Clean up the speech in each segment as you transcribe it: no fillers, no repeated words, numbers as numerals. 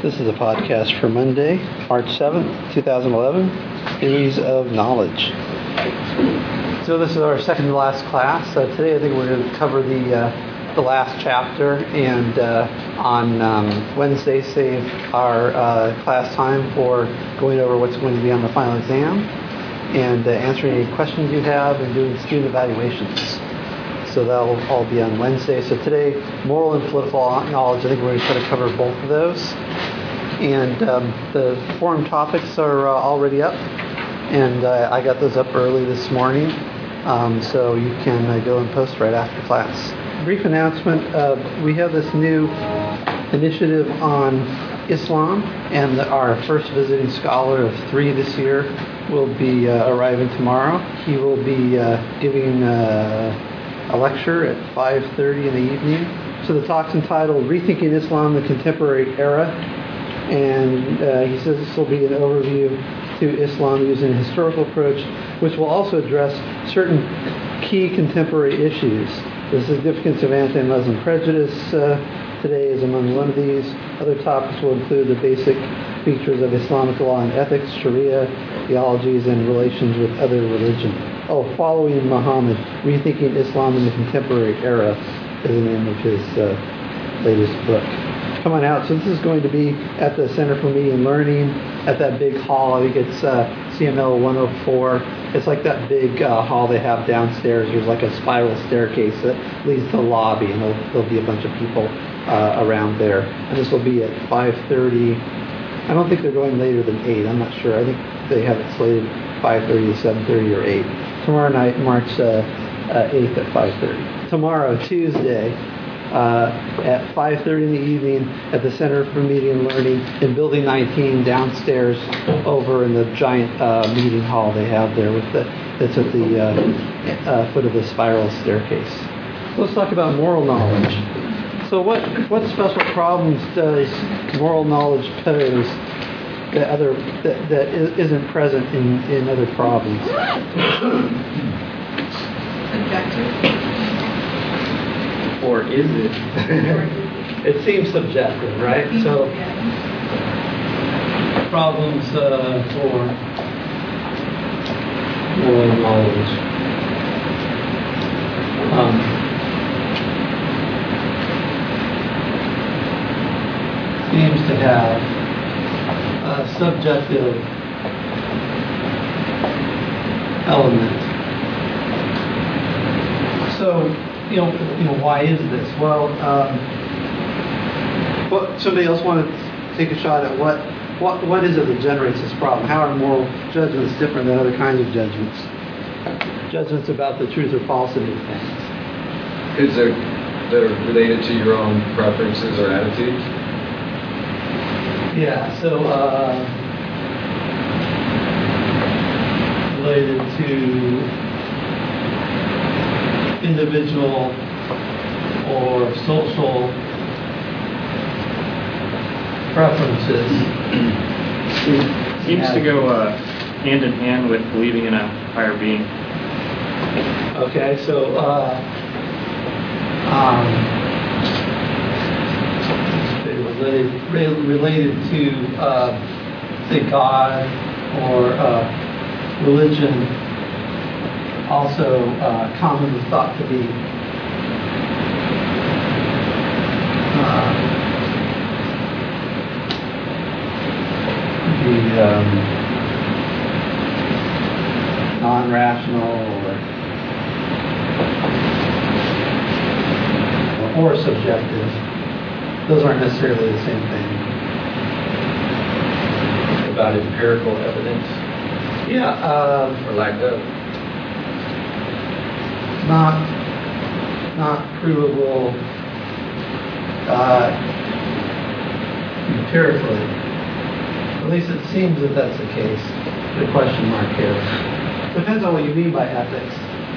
This is a podcast for Monday, March 7th, 2011, Theories of Knowledge. So this is our second to last class. Today I think we're going to cover the last chapter, and on Wednesday save our class time for going over what's going to be on the final exam and answering any questions you have and doing student evaluations. So that'll all be on Wednesday. So today, moral and political knowledge, I think we're going to try to cover both of those. And the forum topics are already up, and I got those up early this morning, so you can go and post right after class. Brief announcement, we have this new initiative on Islam, and our first visiting scholar of 3 this year will be arriving tomorrow. He will be giving a lecture at 5:30 in the evening. So the talk's entitled Rethinking Islam, the Contemporary Era. And he says this will be an overview to Islam using a historical approach, which will also address certain key contemporary issues. The significance of anti-Muslim prejudice today is among one of these. Other topics will include the basic features of Islamic law and ethics, Sharia, theologies, and relations with other religions. Following Muhammad, Rethinking Islam in the Contemporary Era is the name of his latest book. Come on out. So this is going to be at the Center for Media and Learning at that big hall. I think it's CML 104. It's like that big hall they have downstairs. There's like a spiral staircase that leads to the lobby, and there'll be a bunch of people around there. And this will be at 5:30. I don't think they're going later than 8. I'm not sure. I think they have it slated 5:30 to 7:30 or 8. Tomorrow night, March 8th at 5:30. Tomorrow, Tuesday, at 5:30 in the evening at the Center for Media and Learning in Building 19 downstairs over in the giant meeting hall they have there. It's at the foot of the spiral staircase. Let's talk about moral knowledge. So what special problems does moral knowledge pose that isn't present in other problems? Subjective. Or is it? It seems subjective, right? So problems for moral knowledge. Seems to have a subjective element. So, why is this? Well, somebody else want to take a shot at what is it that generates this problem? How are moral judgments different than other kinds of judgments? Judgments about the truth or falsity of things. Is it that are related to your own preferences or attitudes? Yeah, so related to individual or social preferences. Seems to go hand in hand with believing in a higher being. Okay, so related to say God or religion, also commonly thought to be non-rational or subjective. Those aren't necessarily the same thing. About empirical evidence? Yeah. Or lack of? Not provable empirically. At least it seems that that's the case. The question mark here. Depends on what you mean by ethics.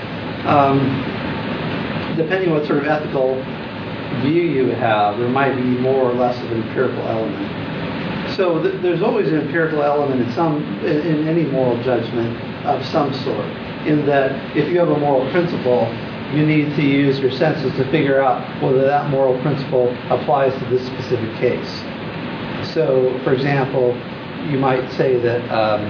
Depending on what sort of ethical view you have, there might be more or less of an empirical element. So there's always an empirical element in any moral judgment of some sort. In that, if you have a moral principle, you need to use your senses to figure out whether that moral principle applies to this specific case. So, for example, you might say that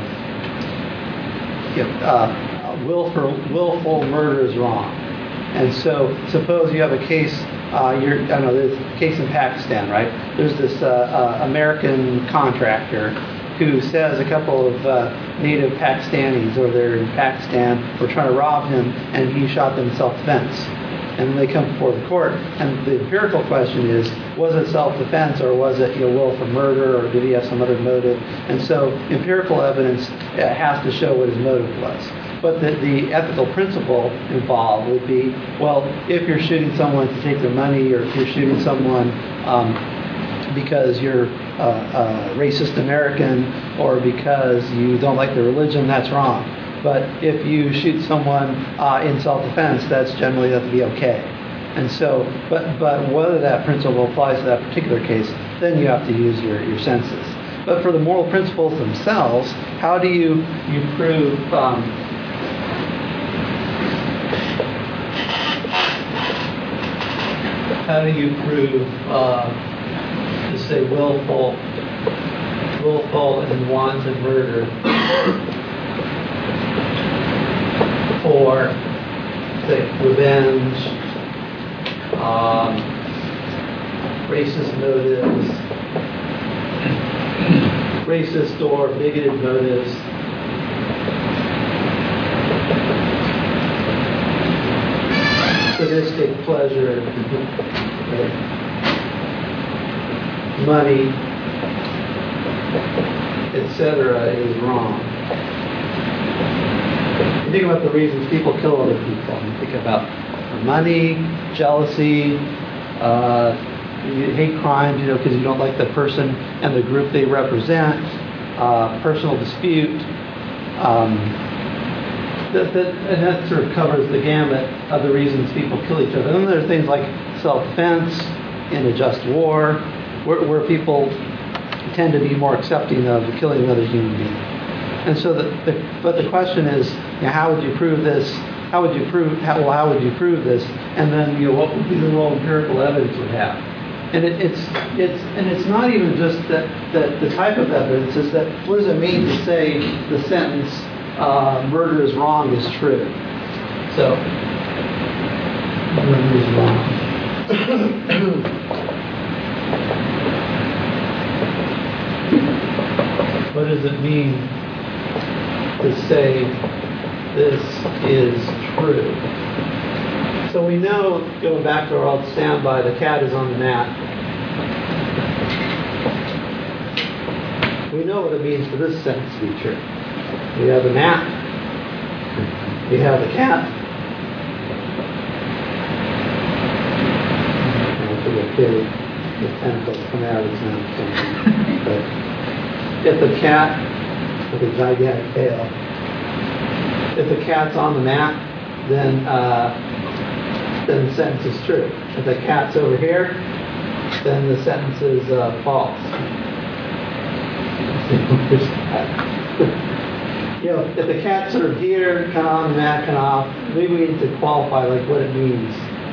willful murder is wrong. And so, suppose you have a case. There's a case in Pakistan, right? There's this American contractor who says a couple of native Pakistanis, or they're in Pakistan, were trying to rob him, and he shot them in self-defense. And they come before the court, and the empirical question is, was it self-defense, or was it willful murder, or did he have some other motive? And so empirical evidence has to show what his motive was. But the ethical principle involved would be, well, if you're shooting someone to take their money, or if you're shooting someone because you're a racist American, or because you don't like their religion, that's wrong. But if you shoot someone in self-defense, that's generally going to be okay. And so, but whether that principle applies to that particular case, then you have to use your senses. But for the moral principles themselves, how do you prove? How do you prove, to say, willful and wanton murder for, say, revenge, racist motives, racist or bigoted motives? Sadistic pleasure, right? Money, etc. is wrong. You think about the reasons people kill other people. You think about money, jealousy, hate crimes, because you don't like the person and the group they represent, personal dispute. And that sort of covers the gamut of the reasons people kill each other. And then there are things like self-defense, in a just war, where people tend to be more accepting of killing another human being. And so, but the question is, how would you prove this? How would you prove this? And then, what would be the role empirical evidence would have? And it's not even just that the type of evidence is that what does it mean to say the sentence murder is wrong is true? So murder is wrong. What does it mean to say this is true? So we know, going back to our old standby, the cat is on the mat. We know what it means for this sentence to be true. We have a mat. We have a cat. The tentacles come out of its mouth. But if the cat with a gigantic tail, if the cat's on the mat, then the sentence is true. If the cat's over here, then the sentence is false. If the cat's sort of here, kind of on the mat, kind of off, maybe we need to qualify what it means.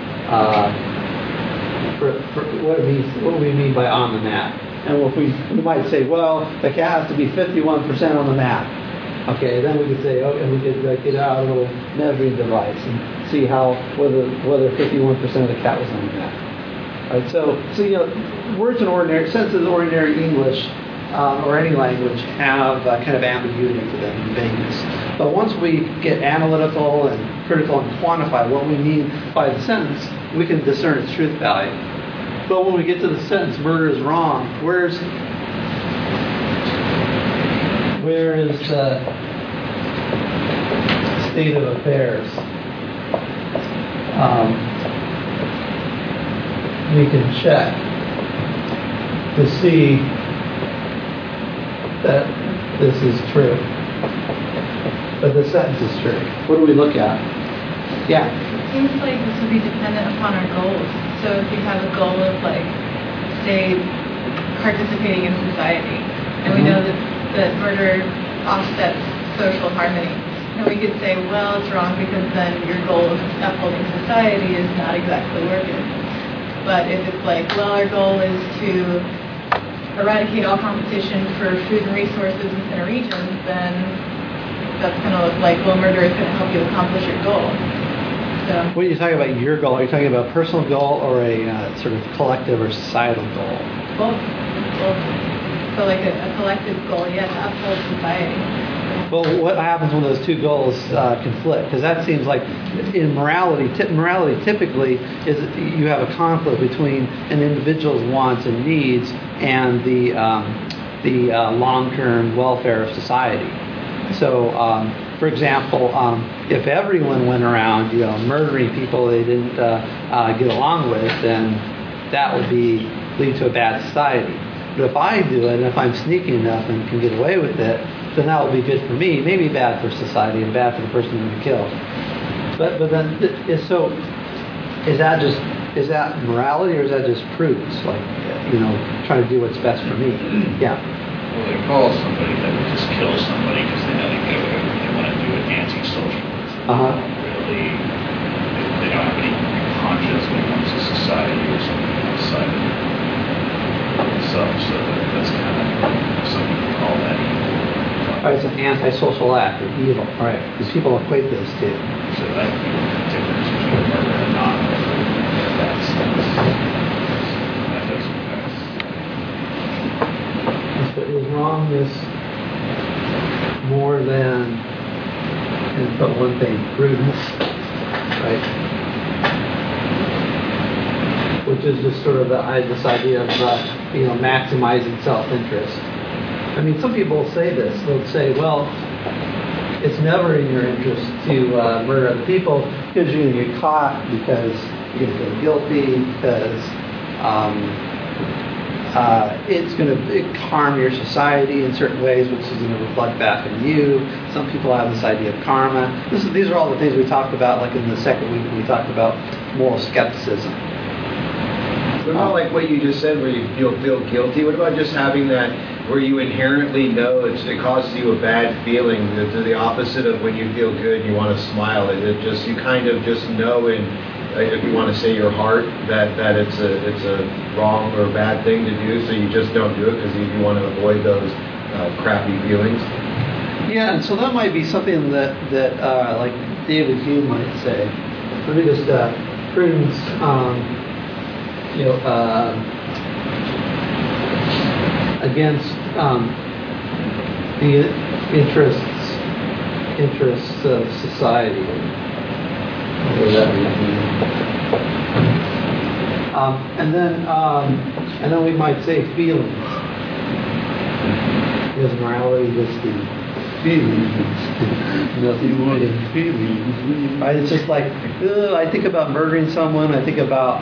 For what it means, what we mean by on the mat. And we might say, well, the cat has to be 51% on the mat. Okay, then we could say, and we could get out a little measuring device and see whether 51% of the cat was on the mat. Right, so words in ordinary senses, ordinary English or any language have kind of ambiguity to them and vagueness. But once we get analytical and critical and quantify what we mean by the sentence, we can discern its truth value. But when we get to the sentence, murder is wrong, where is the state of affairs? We can check to see that this is true. But the sentence is true. What do we look at? Yeah. It seems like this would be dependent upon our goals. So if you have a goal of, say, participating in society, and we know that murder offsets social harmony, and we could say, well, it's wrong because then your goal of upholding society is not exactly working. But if it's our goal is to eradicate all competition for food and resources within a region, then that's going to look like, well, murder is going to help you accomplish your goal. So, when you talk about your goal, are you talking about a personal goal or a sort of collective or societal goal? both. So like a collective goal, yeah, to uphold society. Well, what happens when those two goals conflict? Because that seems like in morality, morality typically is you have a conflict between an individual's wants and needs and the long-term welfare of society. So, for example, if everyone went around, murdering people they didn't get along with, then that would lead to a bad society. But if I do it, and if I'm sneaky enough and can get away with it, then that will be good for me, maybe bad for society and bad for the person who killed. But then, so is that morality or is that just prudence? Like, trying to do what's best for me? Yeah. Well, they call somebody that would just kill somebody because they know they want to do it anti-socialism. Really, they don't have any conscience when it comes to society or something outside of themselves. So that's kind of some people call that evil. All right, it's an antisocial act or evil. All right, because people equate those two. So that could be the difference between murder and non-murder. That doesn't pass. So is wrongness more than, and put one thing, prudence, right? Which is just sort of this idea of maximizing self-interest. I mean, some people say this. They'll say, well, it's never in your interest to murder other people because you're going to get caught, because you're going to feel guilty, because it's going to harm your society in certain ways, which is going to reflect back on you. Some people have this idea of karma. These are all the things we talked about, like in the second week when we talked about moral skepticism. What about like what you just said, where you'll feel guilty? What about just having that where you inherently know it causes you a bad feeling? To the opposite of when you feel good, you want to smile. You kind of just know in, if you want to say your heart, that it's a wrong or bad thing to do, so you just don't do it because you want to avoid those crappy feelings. Yeah, and so that might be something that like David Hume might say. Let me just prudence. Against the interests of society. What does that mean? And then we might say feelings. Because morality is just the feelings, nothing more than feelings. Right? It's just like, I think about murdering someone. I think about,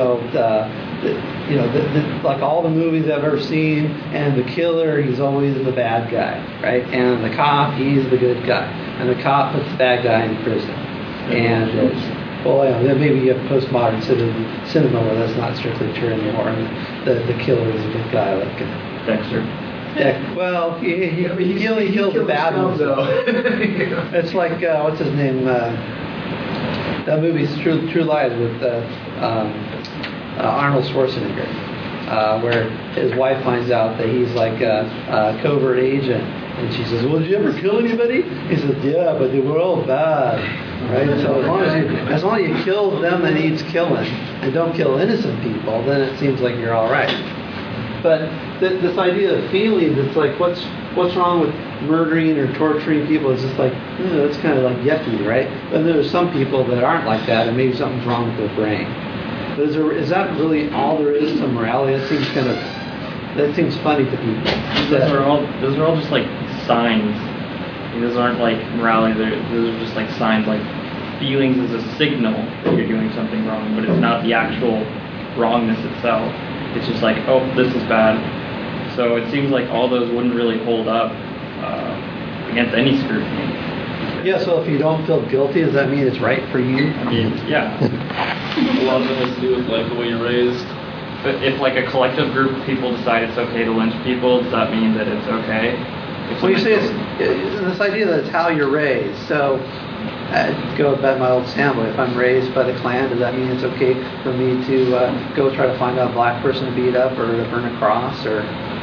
like all the movies I've ever seen, and the killer, he's always the bad guy, right? And the cop, he's the good guy, and the cop puts the bad guy in prison. And then maybe you have postmodern cinema where that's not strictly true anymore. And the killer is a good guy, like Dexter. Well, he only killed the bad ones, though. It's like, what's his name? That movie's True Lies with Arnold Schwarzenegger, where his wife finds out that he's like a covert agent. And she says, well, did you ever kill anybody? He says, yeah, but they were all bad. Right? So as long as you kill them that needs killing and don't kill innocent people, then it seems like you're all right. But this idea of feelings, it's like, what's wrong with murdering or torturing people? It's just like, it's kind of like yucky, right? But there's some people that aren't like that, and maybe something's wrong with their brain. But is that really all there is to morality? That seems funny to people. Those are all just like signs. Those aren't like morality. Those are just like signs. Like feelings is a signal that you're doing something wrong, but it's not the actual wrongness itself. It's just like, oh, this is bad. So it seems like all those wouldn't really hold up against any scrutiny. Yeah, so if you don't feel guilty, does that mean it's right for you? I mean, yeah. A lot of it has to do with like the way you're raised. But if like a collective group of people decide it's okay to lynch people, does that mean that it's okay? Well, you say it's this idea that it's how you're raised. So, go back to my old standpoint. If I'm raised by the Klan, does that mean it's okay for me to go try to find out a black person to beat up or to burn a cross? Or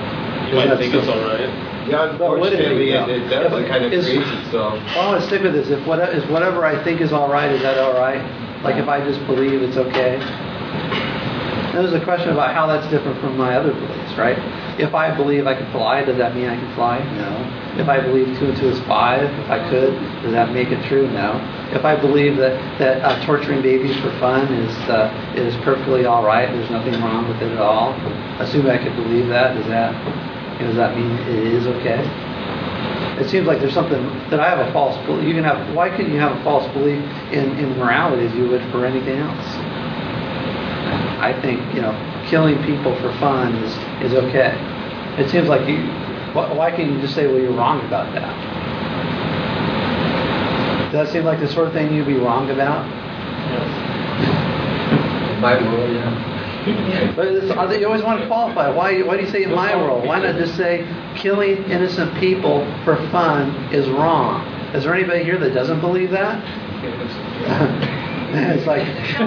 You might think it's all right. Yeah, unfortunately, But it does. It kind of is- creates itself. Well, I want to stick with this. Is whatever I think is all right, is that all right? Like if I just believe it's okay? And there's a question about how that's different from my other beliefs, right? If I believe I can fly, does that mean I can fly? No. If I believe 2 and 2 is 5, if I could, does that make it true? No. If I believe that torturing babies for fun is perfectly all right, there's nothing wrong with it at all, assuming I could believe that, does that mean it is okay? It seems like there's something that I have a false belief. Why couldn't you have a false belief in morality as you would for anything else? I think killing people for fun is okay. It seems like why can't you just say, well, you're wrong about that? Does that seem like the sort of thing you'd be wrong about? In my world, yeah. But you always want to qualify. Why do you say in my world? Why not just say killing innocent people for fun is wrong? Is there anybody here that doesn't believe that? It's like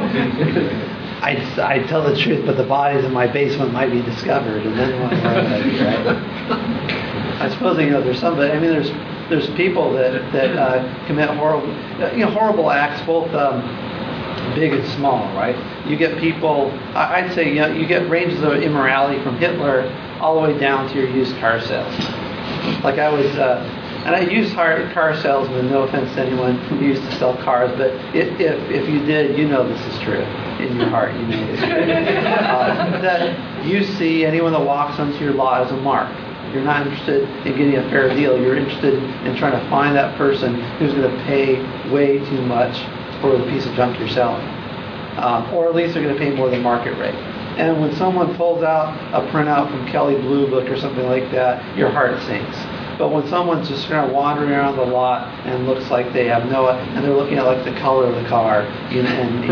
I tell the truth, but the bodies in my basement might be discovered, and then what? Right? I suppose there's somebody. I mean, there's people that commit horrible acts, both big and small. Right? You get people. I'd say you get ranges of immorality from Hitler all the way down to your used car sales. Like I was. And I use car salesmen, no offense to anyone who used to sell cars, but if you did, this is true. In your heart, you know it's true. That you see anyone that walks onto your lot as a mark. You're not interested in getting a fair deal. You're interested in trying to find that person who's going to pay way too much for the piece of junk you're selling. Or at least they're going to pay more than market rate. And when someone pulls out a printout from Kelley Blue Book or something like that, your heart sinks. But when someone's just kind of wandering around the lot and looks like they have and they're looking at like the color of the car, and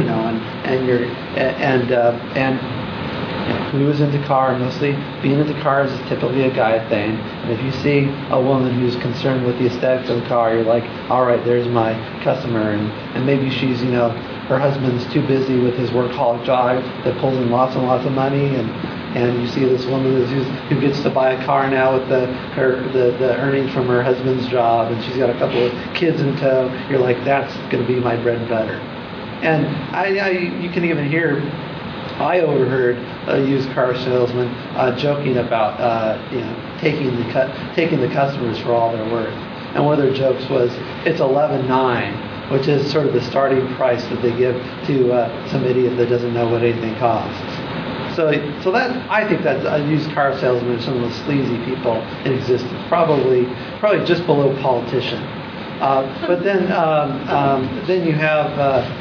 who is into cars? Mostly being into cars is typically a guy thing. And if you see a woman who's concerned with the aesthetics of the car, you're like, all right, there's my customer, and maybe she's her husband's too busy with his workaholic job that pulls in lots and lots of money, and you see this woman who gets to buy a car now with the earnings from her husband's job, and she's got a couple of kids in tow. You're like, that's going to be my bread and butter. And you can even hear. I overheard a used car salesman joking about taking the customers for all they're worth. And one of their jokes was, it's $11,900, which is sort of the starting price that they give to some idiot that doesn't know what anything costs. So that I think that's a used car salesman, some of the sleazy people in existence, probably just below politician. But then you have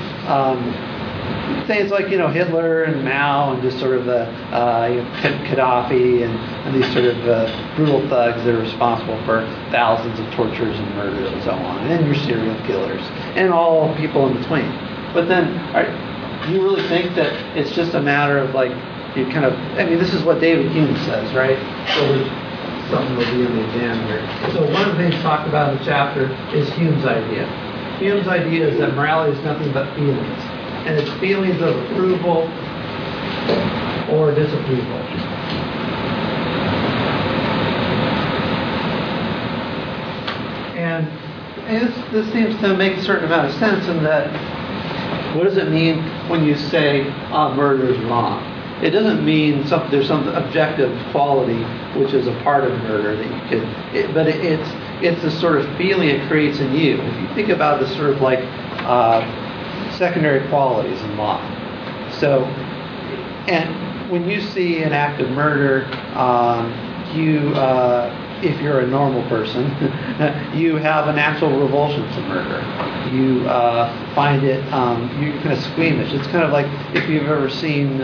things like Hitler and Mao and just sort of Gaddafi and these sort of brutal thugs that are responsible for thousands of tortures and murders and so on, and your serial killers and all people in between. But then, you really think that it's just a matter of this is what David Hume says, right? So something will be in the exam here. So one of the things talked about in the chapter is Hume's idea. Hume's idea is that morality is nothing but feelings. And it's feelings of approval or disapproval. And this seems to make a certain amount of sense in that, what does it mean when you say murder is wrong? It doesn't mean there's some objective quality which is a part of murder that you could, but it's the sort of feeling it creates in you. If you think about the sort of like secondary qualities in law. So, and when you see an act of murder, if you're a normal person, you have a natural revulsion to murder. You find it, you're kind of squeamish. It's kind of like if you've ever seen,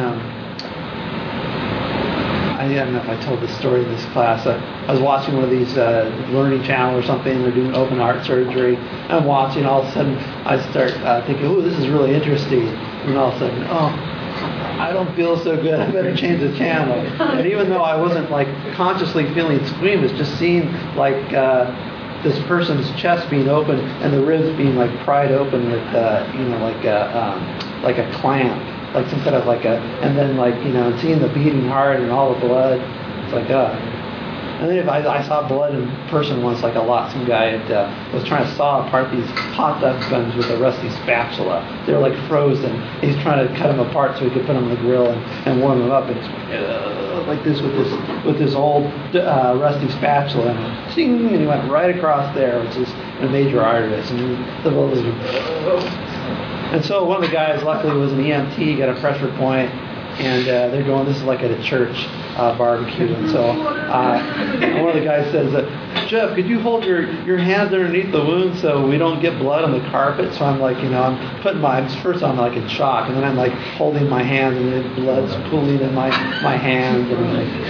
I don't know if I told this story in this class. I was watching one of these Learning Channel or something. They're doing open heart surgery. I'm watching. All of a sudden, I start thinking, "Oh, this is really interesting." And all of a sudden, I don't feel so good. I better change the channel. And even though I wasn't consciously feeling squeamish, just seeing this person's chest being open and the ribs being pried open with like a clamp. Like some kind of and then and seeing the beating heart and all the blood, it's like, And And then if I saw blood in person once, like a lot. Some guy was trying to saw apart these hot dog buns with a rusty spatula. They were like frozen. He's trying to cut them apart so he could put them on the grill and warm them up. And it's like this with this old rusty spatula, and zing, and he went right across there, which is a major artery. And the blood was. And so one of the guys, luckily, was an EMT, got a pressure point, and they're going, this is like at a church barbecue. And so one of the guys says, Jeff, could you hold your hands underneath the wound so we don't get blood on the carpet? So I'm like, I'm putting first I'm like in shock, and then I'm like holding my hand, and the blood's pooling in my hand. And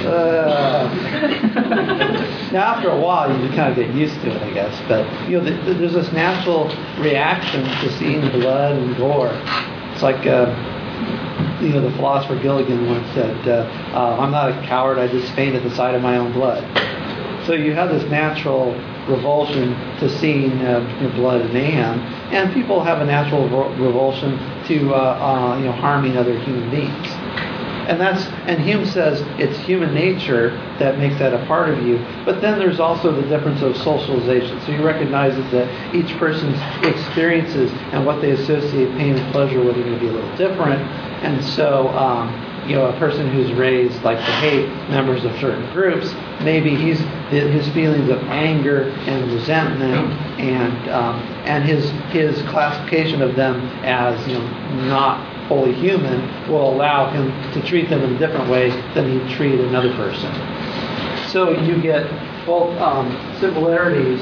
I'm like, Now, after a while, you kind of get used to it, I guess. But, there's this natural reaction to seeing blood and gore. It's like, the philosopher Gilligan once said, I'm not a coward, I just faint at the sight of my own blood. So you have this natural revulsion to seeing blood and mayhem, and people have a natural revulsion to harming other human beings. And Hume says it's human nature that makes that a part of you. But then there's also the difference of socialization. So he recognizes that each person's experiences and what they associate pain and pleasure with are going to be a little different. And so, a person who's raised like to hate members of certain groups, maybe his feelings of anger and resentment and his classification of them as not fully human will allow him to treat them in a different way than he'd treat another person. So you get both similarities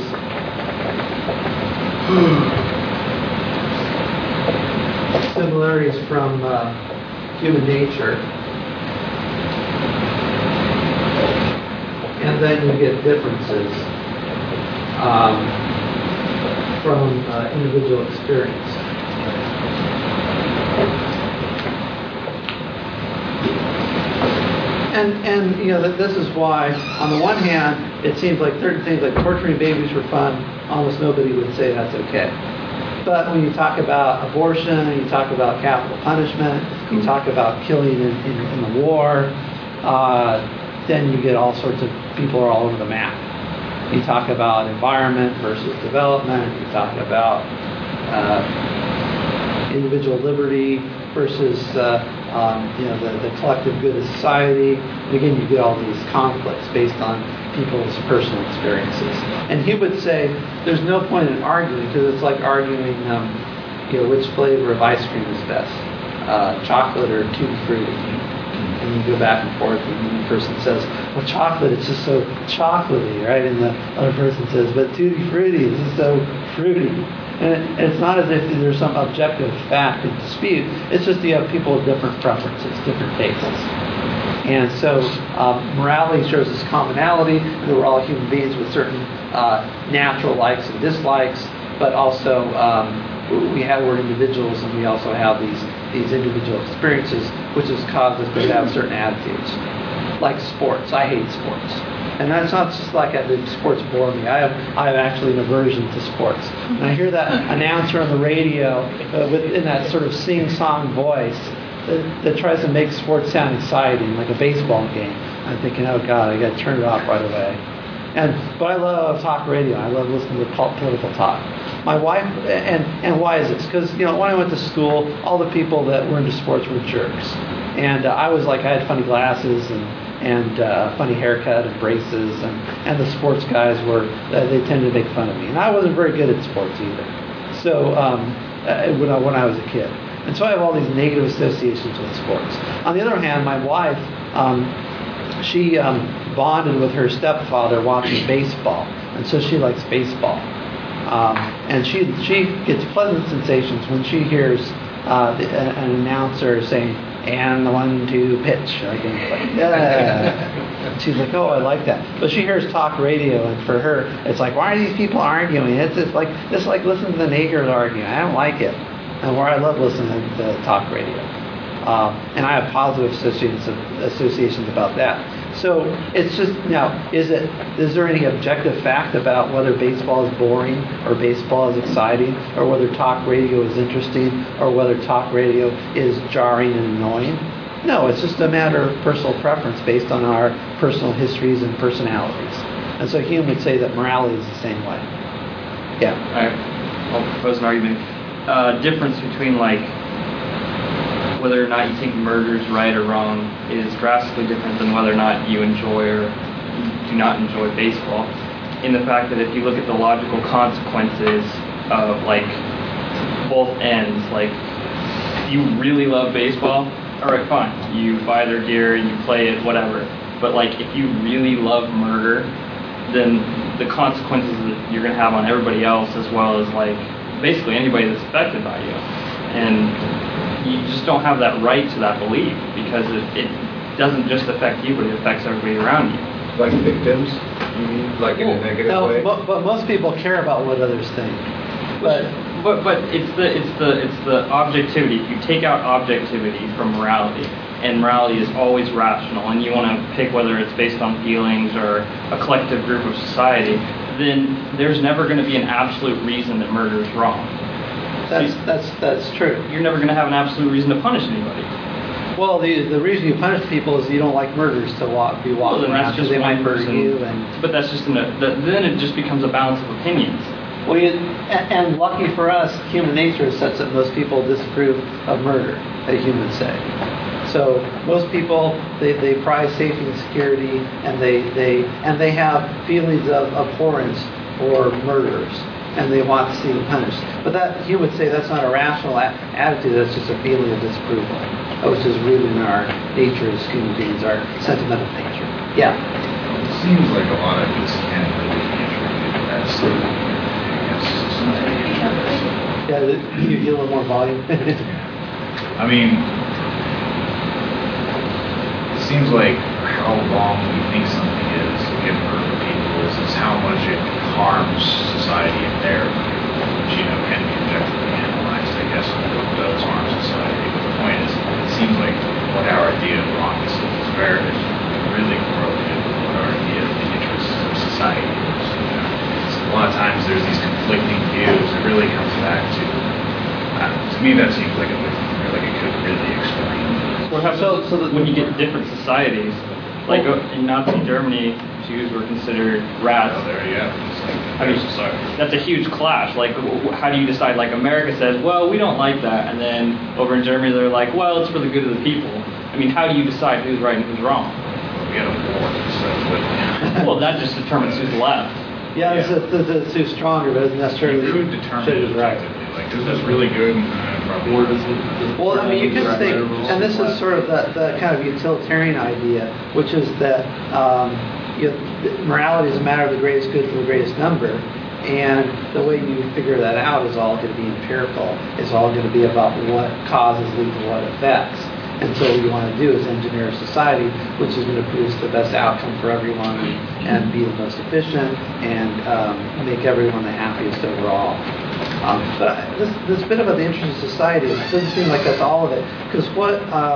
from human nature, and then you get differences from individual experience. And this is why, on the one hand, it seems like certain things like torturing babies for fun, almost nobody would say that's okay. But when you talk about abortion, you talk about capital punishment, you talk about killing in the war, then you get all sorts of people are all over the map. You talk about environment versus development. You talk about individual liberty versus the collective good of society. And again, you get all these conflicts based on people's personal experiences. And he would say there's no point in arguing, because it's like arguing, which flavor of ice cream is best, chocolate or tutti frutti. And you go back and forth, and one person says, well, chocolate, it's just so chocolatey, right? And the other person says, but tutti frutti is just so fruity. And it's not as if there's some objective fact in dispute. It's just you have people with different preferences, different tastes. And so morality shows this commonality that we're all human beings with certain natural likes and dislikes, but also we're individuals, and we also have these individual experiences, which has caused us to have certain attitudes. Like sports. I hate sports. And that's not just like sports bore me. I have actually an aversion to sports. And I hear that announcer on the radio in that sort of sing-song voice that tries to make sports sound exciting, like a baseball game. I'm thinking, oh God, I got to turn it off right away. But I love talk radio. I love listening to political talk. My wife, and why is this? Because when I went to school, all the people that were into sports were jerks. And I had funny glasses and funny haircut and braces, and the sports guys they tended to make fun of me. And I wasn't very good at sports either. So when I was a kid. And so I have all these negative associations with sports. On the other hand, my wife, she bonded with her stepfather watching baseball, and so she likes baseball. And she gets pleasant sensations when she hears an announcer saying, and the 1-2 pitch. Like, yeah. She's like, oh, I like that. But she hears talk radio, and for her, it's like, why are these people arguing? It's like listening to the niggers arguing. I don't like it. And where I love listening to talk radio. And I have positive associations about that. So it's just, now, is there any objective fact about whether baseball is boring or baseball is exciting, or whether talk radio is interesting or whether talk radio is jarring and annoying? No, it's just a matter of personal preference based on our personal histories and personalities. And so Hume would say that morality is the same way. Yeah. I'll propose an argument. Difference between like whether or not you think murder is right or wrong is drastically different than whether or not you enjoy or do not enjoy baseball. In the fact that if you look at the logical consequences of like both ends, like if you really love baseball, all right, fine, you buy their gear and you play it, whatever. But like if you really love murder, then the consequences that you're going to have on everybody else, as well as like basically anybody that's affected by you, and you just don't have that right to that belief because it doesn't just affect you, but it affects everybody around you. Like victims? Like in a negative way? But most people care about what others think. But it's the objectivity. If you take out objectivity from morality, and morality is always rational, and you want to pick whether it's based on feelings or a collective group of society, then there's never going to be an absolute reason that murder is wrong. That's true. You're never going to have an absolute reason to punish anybody. Well, the reason you punish people is you don't like murderers to be walking around because they might murder you. But that's just then it just becomes a balance of opinions. Well, and lucky for us, human nature is such that most people disapprove of murder, as humans say. So most people they prize safety and security, and they have feelings of abhorrence for murderers, and they want to see them punished. But that you would say that's not a rational attitude. That's just a feeling of disapproval, which is rooted in our nature as human beings, our sentimental nature. Yeah. It seems like a lot of this can really be attributed as society. Yeah, you get a little more volume. I mean, it seems like how wrong we think something is in murder people is how much it harms society in there, which, you know, can be objectively analyzed, I guess, and what does harm society. But the point is, it seems like what our idea of wrongness is really correlated with what our idea of the interests of society is. You know? A lot of times there's these conflicting views. It really comes back to me that seems like it could really explain. What happens when you get different societies? Like in Nazi Germany, Jews were considered rats. Oh, there you go. I mean, that's a huge clash. Like, how do you decide? Like, America says, well, we don't like that. And then over in Germany, they're like, well, it's for the good of the people. I mean, how do you decide who's right and who's wrong? We had a war, so. Well, that just determines who's left. Yeah, it's who's stronger, but it doesn't necessarily You could determine it right. objectively. Like, is this really good? Probably. Well, I mean, you could think, and this is sort of the kind of utilitarian idea, which is that morality is a matter of the greatest good for the greatest number, and the way you figure that out is all going to be empirical. It's all going to be about what causes lead to what effects. And so what you want to do is engineer a society which is going to produce the best outcome for everyone and be the most efficient and make everyone the happiest overall. But this bit about the interest of society, it doesn't seem like that's all of it. Because what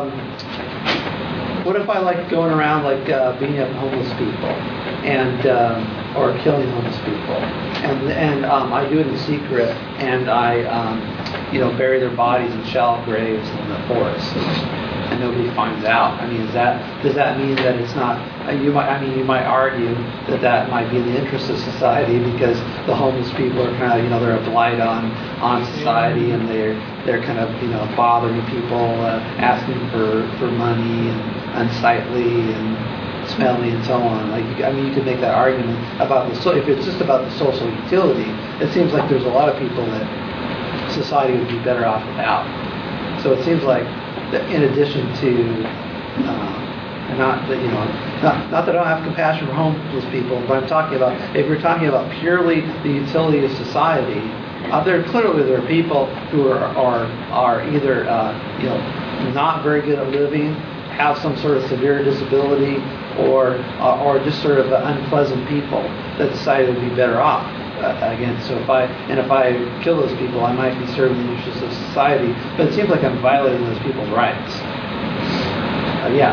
if I like going around like beating up homeless people and or killing homeless people, and I do it in secret, and I bury their bodies in shallow graves in the forest, and nobody finds out? I mean, does that mean that it's not? You might argue that might be in the interest of society because the homeless people are kind of they're a blight on society, and they're kind of bothering people, asking for money and unsightly and smelly and so on. You could make that argument about if it's just about the social utility. It seems like there's a lot of people that society would be better off without. So it seems like that in addition to not that I don't have compassion for homeless people, but I'm talking about if you're talking about purely the utility of society, there are people who are either not very good at living, have some sort of severe disability, or just sort of unpleasant people that society would be better off against. So if I kill those people, I might be serving the interests of society, but it seems like I'm violating those people's rights. Yeah.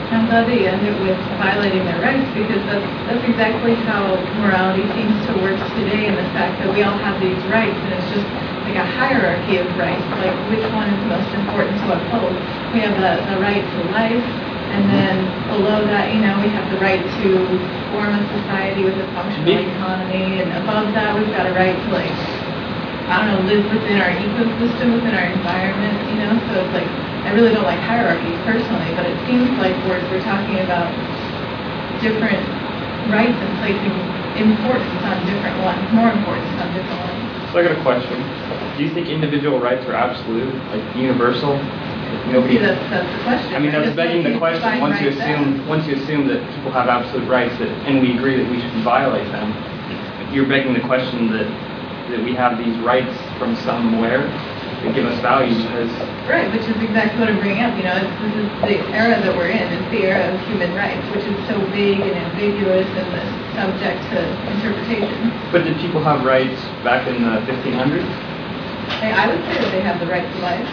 I'm glad that you ended with violating their rights, because that's exactly how morality seems to work today, in the fact that we all have these rights, and it's just like a hierarchy of rights, like which one is most important to uphold. We have the right to life, and then below that, we have the right to form a society with a functional economy, and above that, we've got a right to live within our ecosystem, within our environment, so it's like, I really don't like hierarchies personally, but it seems like we're talking about different rights and placing importance on different ones, more importance on different ones. So I got a question. Do you think individual rights are absolute, like universal? Nobody. See, that's the question. I mean, that's begging the question. Once you assume that people have absolute rights, and we agree that we shouldn't violate them, you're begging the question that we have these rights from somewhere that give us value because... Right, which is exactly what I'm bringing up. This is the era that we're in. It's the era of human rights, which is so vague and ambiguous and subject to interpretation. But did people have rights back in the 1500s? I would say that they have the right to life.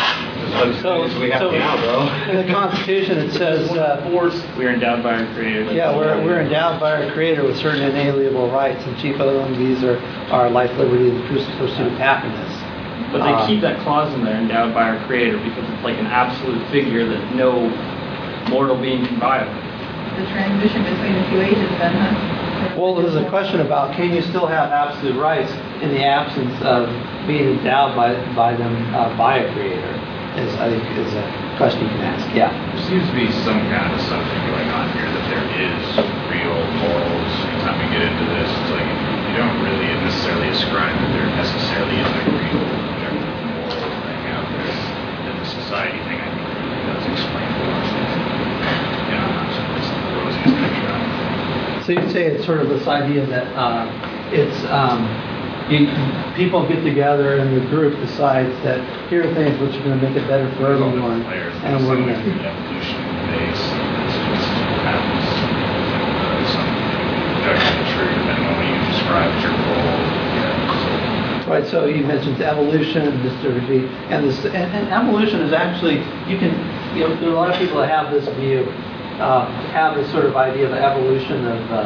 So we have now, though. In the Constitution, it says we are endowed by our Creator. Yeah, we're endowed by our Creator with certain inalienable rights, and chief among these are life, liberty, and the pursuit of happiness. But they keep that clause in there, endowed by our Creator, because it's like an absolute figure that no mortal being can violate. The transition between the two ages, then, huh? Well, there's a question about, can you still have absolute rights in the absence of being endowed by them by a Creator? I think is a question you can ask. Yeah. There seems to be some kind of assumption going on here that there is real morals. Anytime we get into this, it's like you don't really necessarily ascribe that there necessarily is a real objective moral thing out there. And the society thing, I think, really does explain a lot of things. I'm not sure it's the rosiest picture out there. So you'd say it's sort of this idea that people get together and the group decides that here are things which are going to make it better for everyone, and we're going to... evolution based, it's just happens. Some objective true depending on what you describe as your goal. Right, so you mentioned evolution, and evolution is actually, there are a lot of people that have this view, have this sort of idea of evolution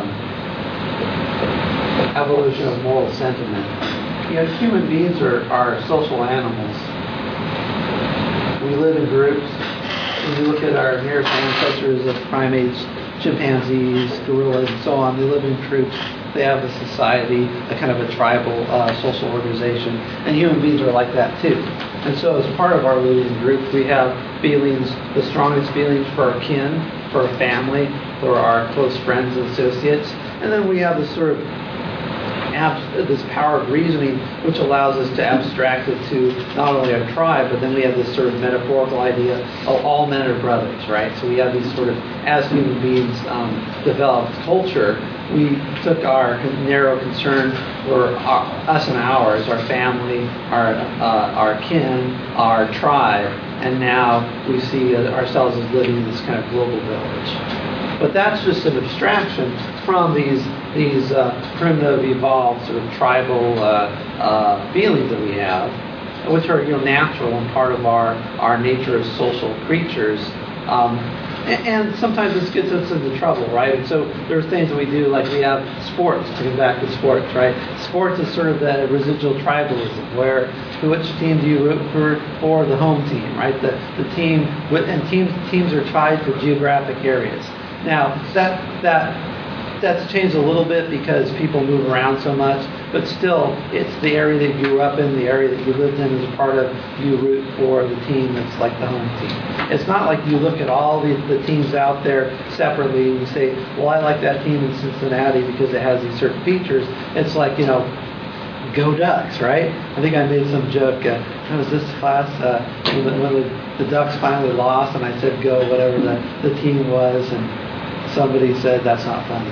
of moral sentiment. Human beings are social animals. We live in groups. When you look at our nearest ancestors of primates, chimpanzees, gorillas, and so on, they live in troops. They have a society, a kind of a tribal social organization, and human beings are like that too. And so as part of our living group, we have feelings, the strongest feelings for our kin, for our family, for our close friends and associates, and then we have this sort of this power of reasoning which allows us to abstract it to not only our tribe, but then we have this sort of metaphorical idea of all men are brothers, right? So we have these sort of, as human beings developed culture, we took our narrow concern for us and ours, our family, our kin, our tribe, and now we see ourselves as living in this kind of global village. But that's just an abstraction from these primitive, evolved sort of tribal feelings that we have, which are natural and part of our nature as social creatures. And sometimes this gets us into trouble, right? And so there's things that we do, like we have sports, to get back to sports, right? Sports is sort of that residual tribalism, where which team do you root for? The home team, right? The team, and teams are tied to geographic areas. Now, that's changed a little bit because people move around so much, but still, it's the area that you grew up in, the area that you lived in as a part of, you root for the team that's like the home team. It's not like you look at all the teams out there separately and you say, well, I like that team in Cincinnati because it has these certain features. It's like, go Ducks, right? I think I made some joke. It was this class when the Ducks finally lost, and I said go whatever the team was, and somebody said that's not funny.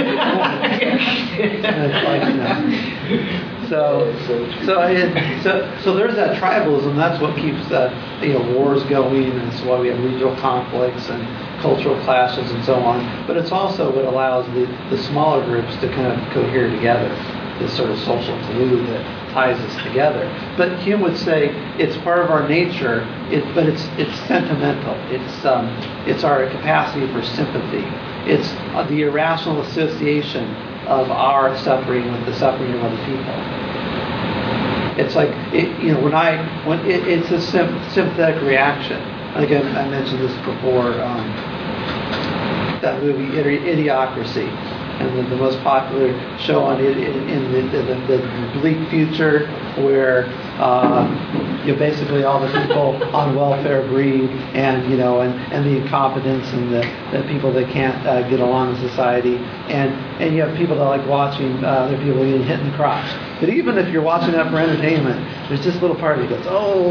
So there's that tribalism. That's what keeps wars going, and it's why we have regional conflicts and cultural clashes and so on. But it's also what allows the smaller groups to kind of cohere together. this sort of social glue that ties us together. But Hume would say it's part of our nature, but it's sentimental. It's our capacity for sympathy. It's the irrational association of our suffering with the suffering of other people. It's like it's a sympathetic reaction. Again, I mentioned this before. That movie Idiocracy, and the most popular show on it in the bleak future, where basically all the people on welfare breed, and the incompetence and the people that can't get along in society, and you have people that like watching other people getting hit in the crotch. But even if you're watching that for entertainment, there's this little part that goes,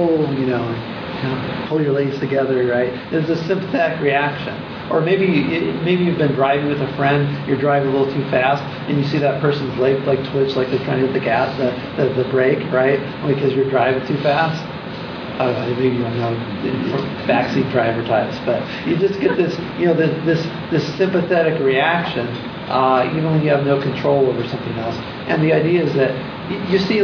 pull your legs together, right? There's a sympathetic reaction. Or maybe you've been driving with a friend, you're driving a little too fast, and you see that person's leg like twitch, like they're trying to hit the gas, the brake, right? Because you're driving too fast. Maybe you don't know backseat driver types, but you just get this, this sympathetic reaction, even when you have no control over something else. And the idea is that you see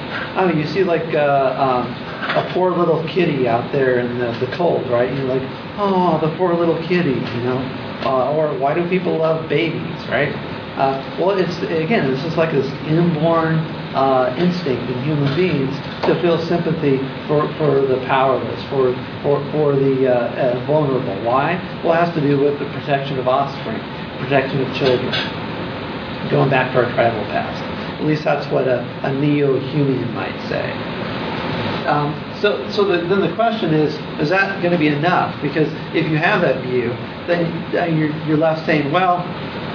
a poor little kitty out there in the cold, right? And you're like, oh, the poor little kitty, or why do people love babies, right? Well, it's just like this inborn instinct in human beings to feel sympathy for the powerless, for the vulnerable. Why? Well, it has to do with the protection of offspring, protection of children, going back to our tribal past. At least that's what a neo-Humean might say. So then the question is that going to be enough? Because if you have that view, then you're left saying, well,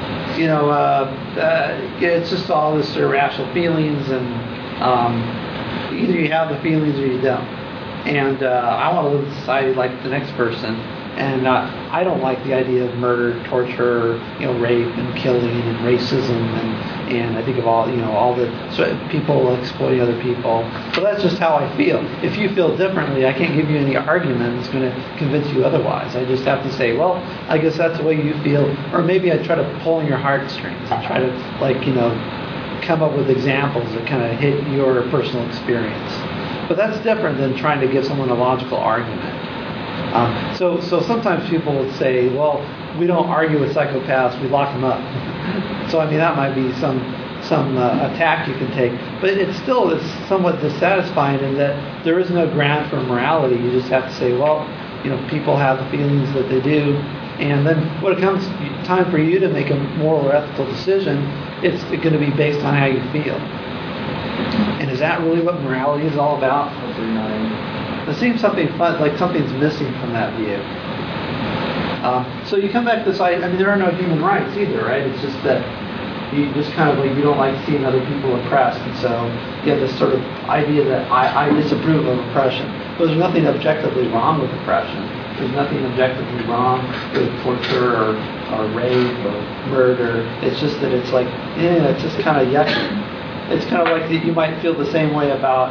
it's just all this irrational feelings, and either you have the feelings or you don't. And I want to live in society like the next person, and I don't like the idea of murder, torture, rape and killing and racism and I think of all the people exploiting other people. So that's just how I feel. If you feel differently, I can't give you any argument that's going to convince you otherwise. I just have to say, well, I guess that's the way you feel. Or maybe I try to pull in your heartstrings and try to come up with examples that kind of hit your personal experience. But that's different than trying to give someone a logical argument. So sometimes people would say, well, we don't argue with psychopaths, we lock them up. So that might be some attack you can take, but it's somewhat dissatisfying in that there is no ground for morality. You just have to say, well, people have the feelings that they do, and then when it comes time for you to make a moral or ethical decision, it's going to be based on how you feel. And is that really what morality is all about? There seems something fun, like something's missing from that view. So you come back to this idea, there are no human rights either, right? It's just that you just kind of you don't like seeing other people oppressed, and so you have this sort of idea that I disapprove of oppression. But there's nothing objectively wrong with oppression. There's nothing objectively wrong with torture or rape or murder. It's just that it's it's just kind of yucky. It's kind of like you might feel the same way about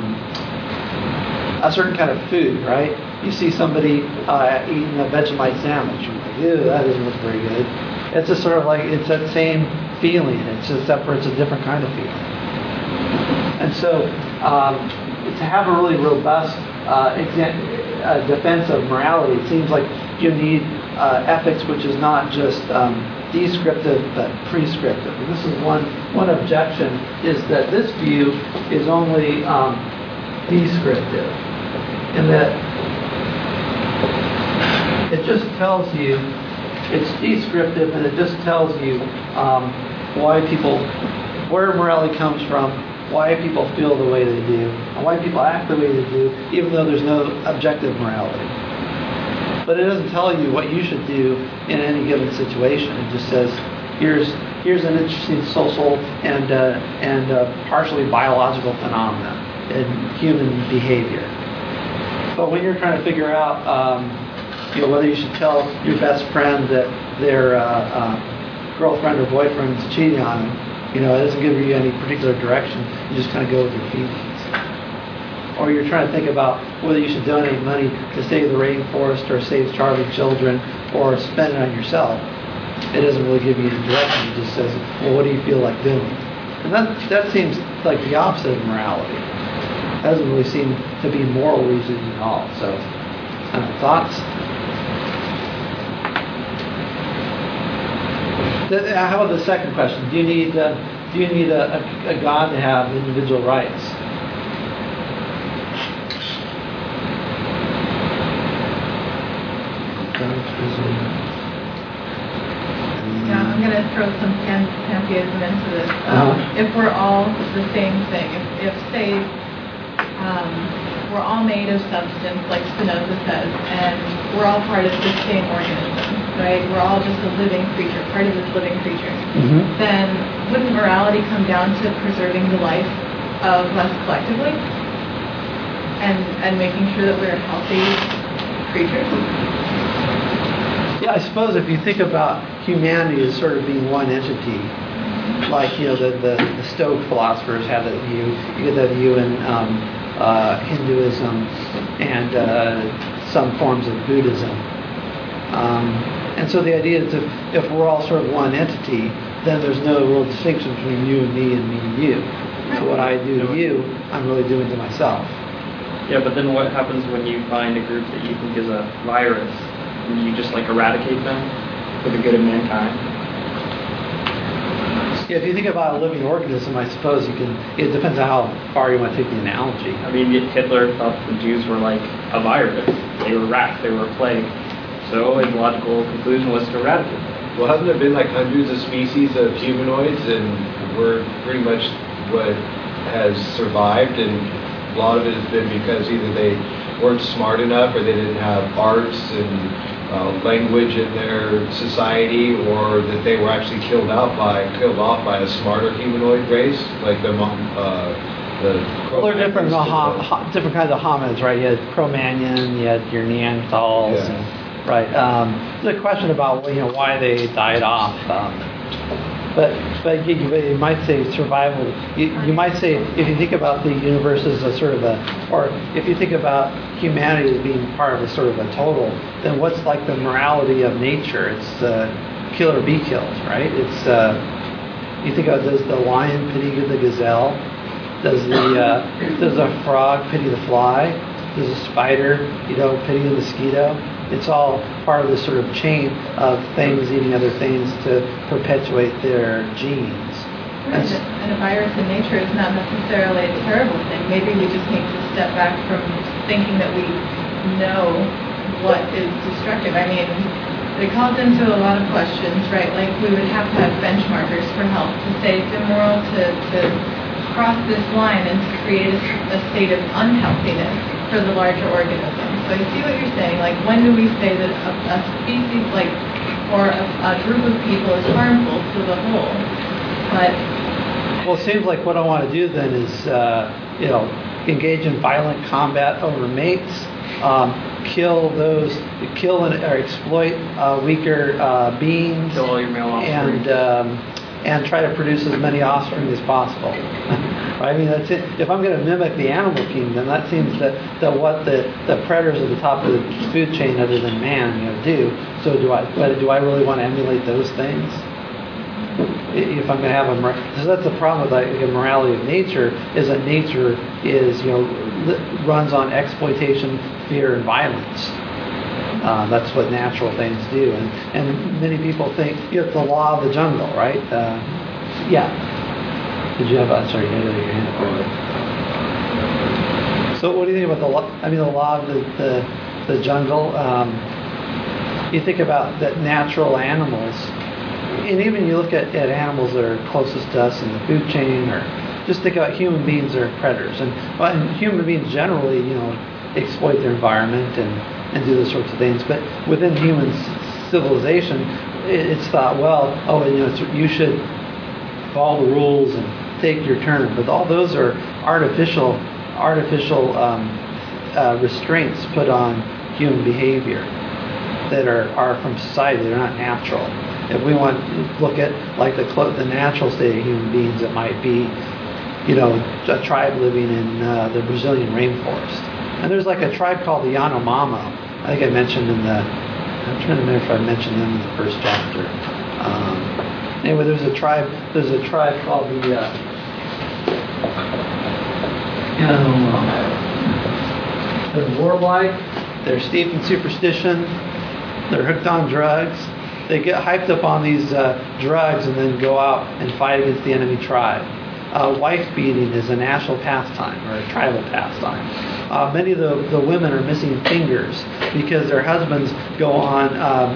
a certain kind of food, right? You see somebody eating a Vegemite sandwich, you're like, ew, that doesn't look very good. It's just sort of it's that same feeling. It's just it's a different kind of feeling. And so to have a really robust defense of morality, it seems like you need ethics which is not just descriptive but prescriptive. And this is one objection, is that this view is only descriptive, in that it just tells you, it's descriptive, and it just tells you where morality comes from, why people feel the way they do, and why people act the way they do, even though there's no objective morality. But it doesn't tell you what you should do in any given situation. It just says, here's an interesting social and partially biological phenomenon in human behavior. But when you're trying to figure out whether you should tell your best friend that their girlfriend or boyfriend is cheating on them, it doesn't give you any particular direction. You just kind of go with your feelings. Or you're trying to think about whether you should donate money to save the rainforest or save starving children or spend it on yourself. It doesn't really give you any direction. It just says, well, what do you feel like doing? And that seems like the opposite of morality. It doesn't really seem to be moral reasoning at all. So, thoughts? How about the second question? Do you need a God to have individual rights? Yeah, I'm going to throw some pantheism into this. If we're all the same thing, if say, we're all made of substance, like Spinoza says, and we're all part of the same organism, right? We're all just a living creature, part of this living creature. Mm-hmm. Then wouldn't morality come down to preserving the life of us collectively? And making sure that we're healthy creatures? Yeah, I suppose if you think about humanity as sort of being one entity, like the Stoic philosophers have that view. You get that view in Hinduism and some forms of Buddhism. And so the idea is if we're all sort of one entity, then there's no real distinction between you and me and me and you. So what I do to you, I'm really doing to myself. Yeah, but then what happens when you find a group that you think is a virus and you just eradicate them for the good of mankind? Yeah, if you think about a living organism, I suppose you can. It depends on how far you want to take the analogy. I mean, Hitler thought the Jews were like a virus. They were rats. They were a plague. So his logical conclusion was to eradicate them. Well, hasn't there been hundreds of species of humanoids, and we're pretty much what has survived, and a lot of it has been because either they weren't smart enough or they didn't have arts and language in their society, or that they were actually killed off by a smarter humanoid race, like the well, there are different kinds of hominids, right? You had Cro-Magnon, you had your Neanderthals, yeah. And, right? There's a question about why they died off. But you might say survival. You might say if you think about the universe as a sort of or if you think about humanity as being part of a sort of a total, then what's the morality of nature? It's kill or be killed, right? It's you think about, does the lion pity the gazelle? Does the frog pity the fly? Does a spider pity the mosquito? It's all part of this sort of chain of things eating other things to perpetuate their genes. Right. And a virus in nature is not necessarily a terrible thing. Maybe we just need to step back from thinking that we know what is destructive. I mean, it calls into a lot of questions, right? Like we would have to have benchmarkers for health to say it's immoral to cross this line and to create a state of unhealthiness for the larger organism. So I see what you're saying. When do we say that a species or a group of people is harmful to the whole? Well, it seems like what I want to do then is, engage in violent combat over mates, kill or exploit weaker beings, Kill all your male offspring. And try to produce as many offspring as possible. I mean, that's it. If I'm going to mimic the animal kingdom, that seems that what the predators at the top of the food chain, other than man, do. So do I really want to emulate those things? If I'm going to have so that's the problem with the morality of nature, is that nature is runs on exploitation, fear, and violence. That's what natural things do, and many people think it's the law of the jungle, right? Yeah. Did you have? Sorry, you had your hand up. So, what do you think about the law? I mean, the law of the jungle. You think about that natural animals, and even you look at animals that are closest to us in the food chain, or just think about human beings that are predators, and human beings generally, exploit their environment and do those sorts of things. But within human civilization, it's thought, you should follow the rules and take your turn. But all those are artificial restraints put on human behavior that are from society. They're not natural. If we want to look at the natural state of human beings, it might be, a tribe living in the Brazilian rainforest. And there's a tribe called the Yanomamo. I think I mentioned I'm trying to remember if I mentioned them in the first chapter. Anyway, there's a tribe called the They're warlike. They're steeped in superstition. They're hooked on drugs. They get hyped up on these drugs and then go out and fight against the enemy tribe. Wife beating is a national pastime or a tribal pastime. Many of the women are missing fingers because their husbands go on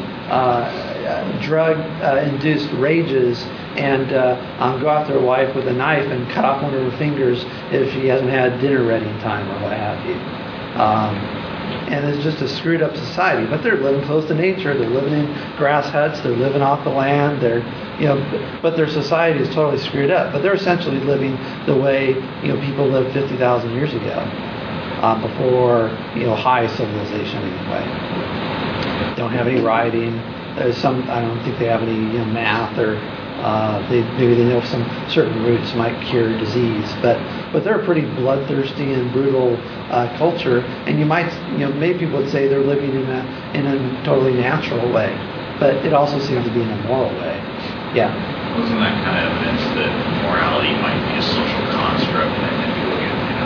drug-induced rages and go after their wife with a knife and cut off one of her fingers if she hasn't had dinner ready in time or what have you. And it's just a screwed up society. But they're living close to nature. They're living in grass huts. They're living off the land. But their society is totally screwed up. But they're essentially living the way people lived 50,000 years ago, before high civilization anyway. Don't have any writing. There's I don't think they have any math or. Maybe they know some certain roots might cure disease, but they're a pretty bloodthirsty and brutal culture. And many people would say they're living in a totally natural way, but it also seems to be in a moral way. Yeah. Wasn't that kind of evidence that morality might be a social construct? And if you look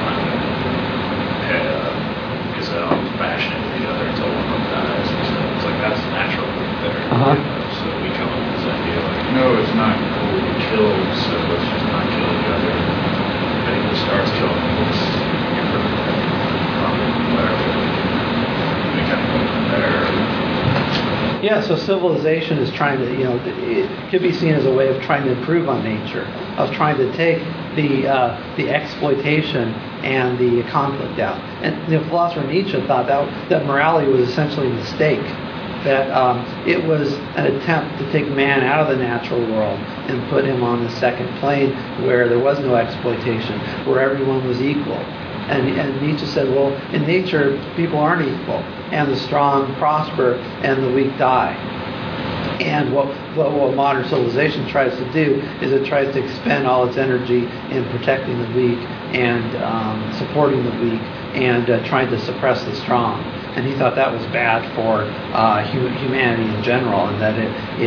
at gazelle passionate with the other until one of them dies, so it's like that's natural there. So we come up with this idea like, no, it's not cool to kill, so let's just not kill each other. If anyone starts killing people, it's different. Whatever. We kind of go from there. Yeah, so civilization is trying to, it could be seen as a way of trying to improve on nature, of trying to take the exploitation and the conflict out. And the philosopher Nietzsche thought that morality was essentially a mistake. That it was an attempt to take man out of the natural world and put him on the second plane where there was no exploitation, where everyone was equal. And Nietzsche said, well, in nature, people aren't equal, and the strong prosper and the weak die. And what modern civilization tries to do is it tries to expend all its energy in protecting the weak and supporting the weak and trying to suppress the strong. And he thought that was bad for humanity in general, and that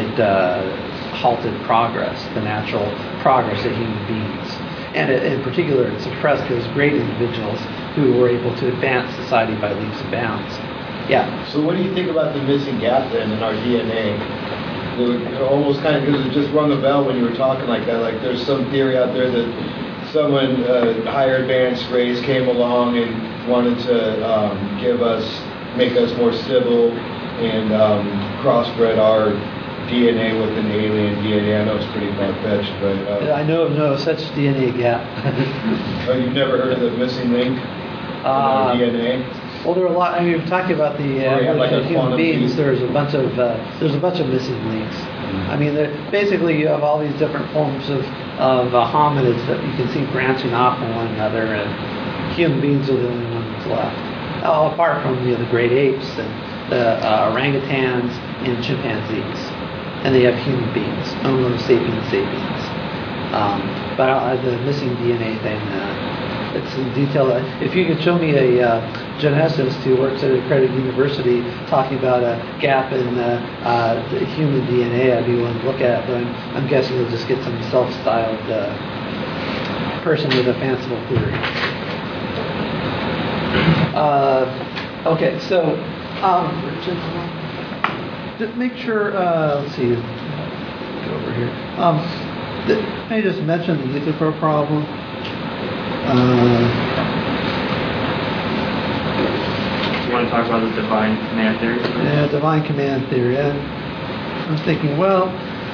it halted progress, the natural progress of human beings. And in particular, it suppressed those great individuals who were able to advance society by leaps and bounds. Yeah. So what do you think about the missing gap then in our DNA? It almost kind of, because it just rung a bell when you were talking like that. Like there's some theory out there that someone, higher advanced race came along and wanted to make us more civil and crossbred our DNA with an alien DNA. I know it's pretty far-fetched, but... I know of no such DNA gap. Oh, you've never heard of the missing link in our DNA? Well, there are a lot. I mean, talking about the human beings, there's a bunch of missing links. I mean, basically, you have all these different forms of hominids that you can see branching off from one another, and human beings are the only ones left. Apart from the great apes and the orangutans and chimpanzees, and they have human beings, Homo sapiens sapiens. But the missing DNA thing, it's in detail. If you could show me a geneticist who works at an accredited university talking about a gap in the human DNA, I'd be willing to look at it. But I'm guessing you'll just get some self-styled person with a fanciful theory. Okay, so just make sure. Let's see. Go over here. I just mentioned the Euthyphro problem. You want to talk about the divine command theory? Yeah, divine command theory. I was thinking, well,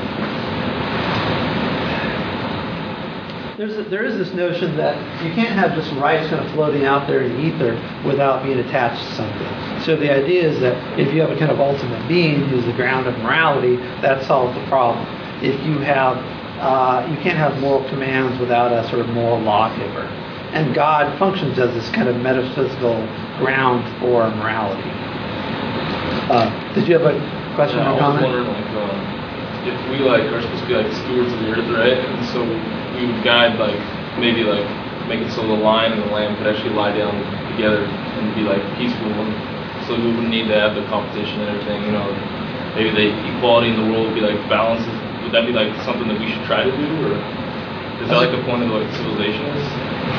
there is this notion that you can't have just rice kind of floating out there in the ether without being attached to something. So the idea is that if you have a kind of ultimate being who's the ground of morality, that solves the problem. If you have, you can't have moral commands without a sort of moral lawgiver. And God functions as this kind of metaphysical ground for morality. Did you have a question or comment? I was wondering, if we are supposed to be stewards of the earth, right? And so we would guide, maybe make it so the lion and the lamb could actually lie down together and be peaceful, and so we wouldn't need to have the competition and everything. Maybe the equality in the world would be balanced. Would that be something that we should try to do, or is that the point of civilization is?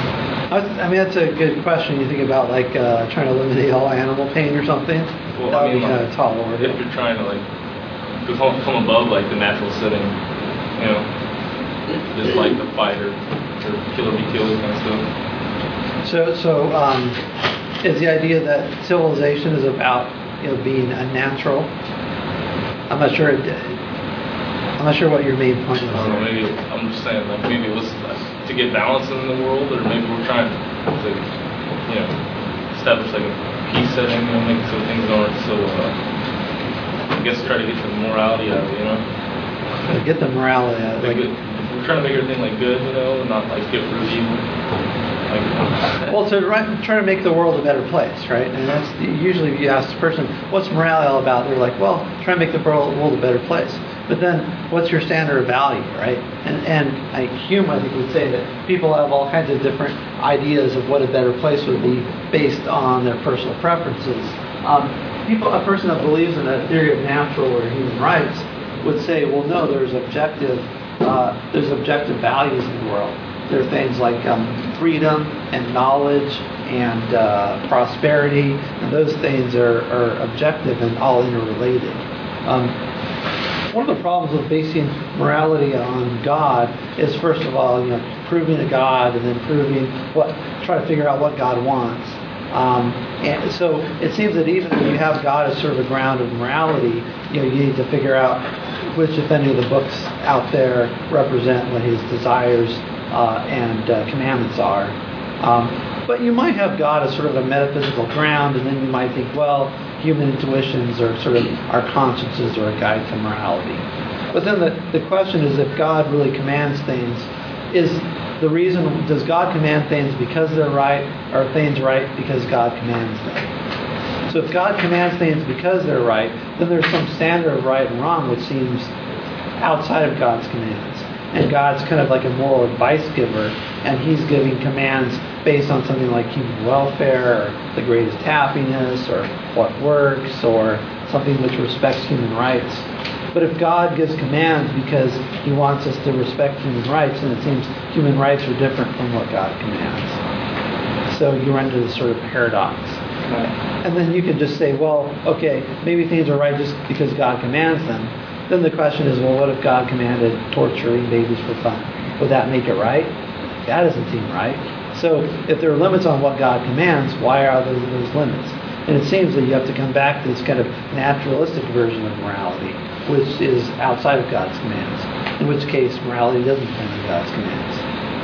I mean, that's a good question. You think about like trying to eliminate all animal pain or something. Well, That I would be mean, kind like, of a tall order. if you're trying to like come above like the natural setting, you know, just like the fight or kill or be killed kind of stuff. So is the idea that civilization is about being unnatural? I'm not sure. I'm not sure what your main point I was. don't know, there. maybe I'm just saying like maybe it was like, to get balance in the world, or maybe we're trying to establish like a peace setting, make it so things aren't so. I guess try to get the morality out of it, Get the morality out of it. Like, we're trying to make everything like good, and not like get rid of evil. Well, try to make the world a better place, right? And that's usually if you ask the person, what's morality all about? They're like, well, try to make the world a better place. But then, what's your standard of value, right? And Hume, I think, would say that people have all kinds of different ideas of what a better place would be based on their personal preferences. A person that believes in a theory of natural or human rights would say, well, no, there's objective values in the world. There are things like freedom and knowledge and prosperity, and those things are objective and all interrelated. One of the problems with basing morality on God is, first of all, proving a God and then try to figure out what God wants. And so it seems that even if you have God as sort of a ground of morality, you need to figure out which, if any, of the books out there represent what His desires and commandments are. But you might have God as sort of a metaphysical ground, and then you might think, well, human intuitions are sort of our consciences or a guide to morality. But then the question is, if God really commands things, does God command things because they're right, or are things right because God commands them? So if God commands things because they're right, then there's some standard of right and wrong which seems outside of God's commands. And God's kind of like a moral advice giver, and He's giving commands based on something like human welfare, or the greatest happiness, or what works, or something which respects human rights. But if God gives commands because He wants us to respect human rights, then it seems human rights are different from what God commands. So you run into this sort of paradox. And then you can just say, well, okay, maybe things are right just because God commands them. Then the question is, well, what if God commanded torturing babies for fun? Would that make it right? That doesn't seem right. So if there are limits on what God commands, why are those limits? And it seems that you have to come back to this kind of naturalistic version of morality, which is outside of God's commands, in which case morality doesn't depend on God's commands.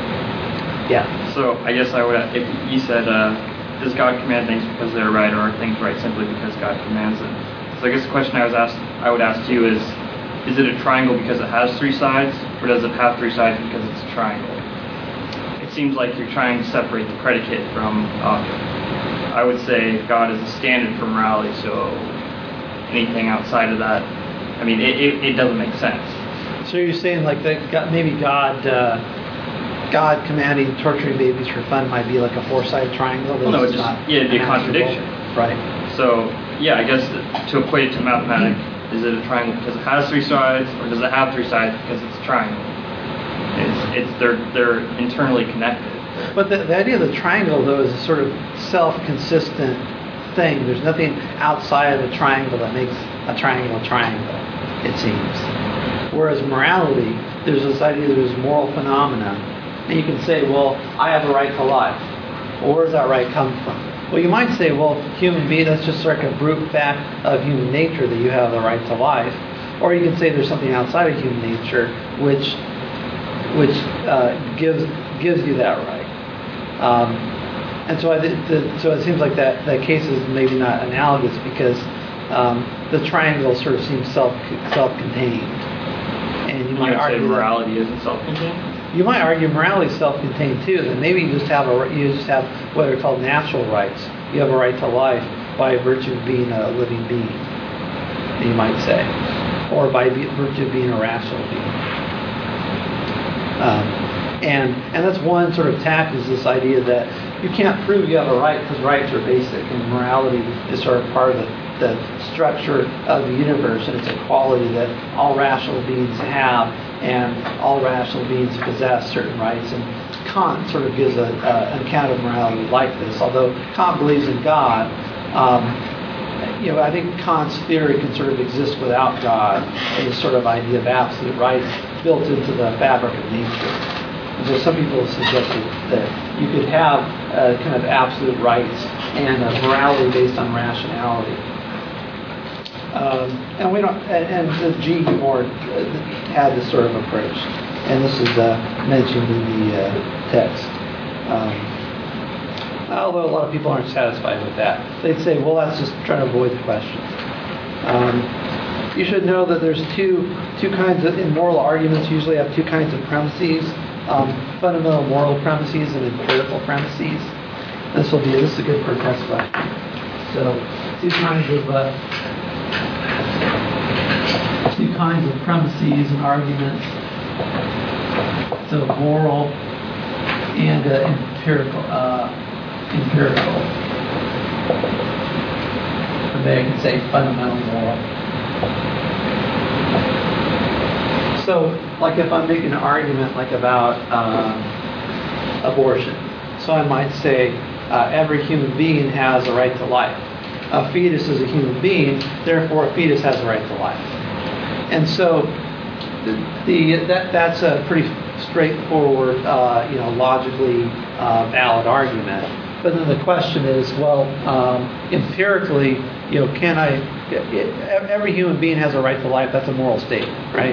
Yeah. So I guess I would, if you said, does God command things because they're right, or are things right simply because God commands them? So I guess the question I would ask you is it a triangle because it has three sides, or does it have three sides because it's a triangle? It seems like you're trying to separate the predicate from object. I would say God is a standard for morality, so anything outside of that, I mean, it doesn't make sense. So you're saying like that maybe God commanding torturing babies for fun might be like a four-sided triangle? Well, no, it's just, it'd be a contradiction. Right. So, yeah, I guess to equate it to mathematics, is it a triangle because it has three sides, or does it have three sides because it's a triangle? They're internally connected. But the idea of the triangle, though, is a sort of self-consistent thing. There's nothing outside of the triangle that makes a triangle, it seems. Whereas morality, there's this idea that there's moral phenomena. And you can say, well, I have a right to life. Well, where does that right come from? Well, you might say, well, human being, that's just like a brute fact of human nature that you have the right to life. Or you can say there's something outside of human nature which gives you that right. And so it seems like that case is maybe not analogous because the triangle sort of seems self-contained. And you might argue say morality isn't self-contained? You might argue morality is self-contained too. That maybe you just have what are called natural rights. You have a right to life by virtue of being a living being, you might say, or by virtue of being a rational being. And that's one sort of tack, is this idea that you can't prove you have a right because rights are basic, and morality is sort of part of the structure of the universe, and it's a quality that all rational beings have, and all rational beings possess certain rights. And Kant sort of gives an account of morality like this. Although Kant believes in God, I think Kant's theory can sort of exist without God, and this sort of idea of absolute rights built into the fabric of nature. And so some people have suggested that you could have kind of absolute rights and a morality based on rationality. And we don't. And G. Moore had this sort of approach, and this is mentioned in the text. Although a lot of people aren't satisfied with that, they'd say, "Well, that's just trying to avoid the question." You should know that there's two kinds of in moral arguments. Usually have two kinds of premises: fundamental moral premises and empirical premises. This is good for a test question. So, two kinds of premises and arguments. So moral and empirical. Or maybe I can say fundamental moral. So, like if I'm making an argument like about abortion, so I might say every human being has a right to life. A fetus is a human being, therefore a fetus has a right to life. And so that's a pretty straightforward, logically valid argument. But then the question is, well, empirically, every human being has a right to life. That's a moral statement, right?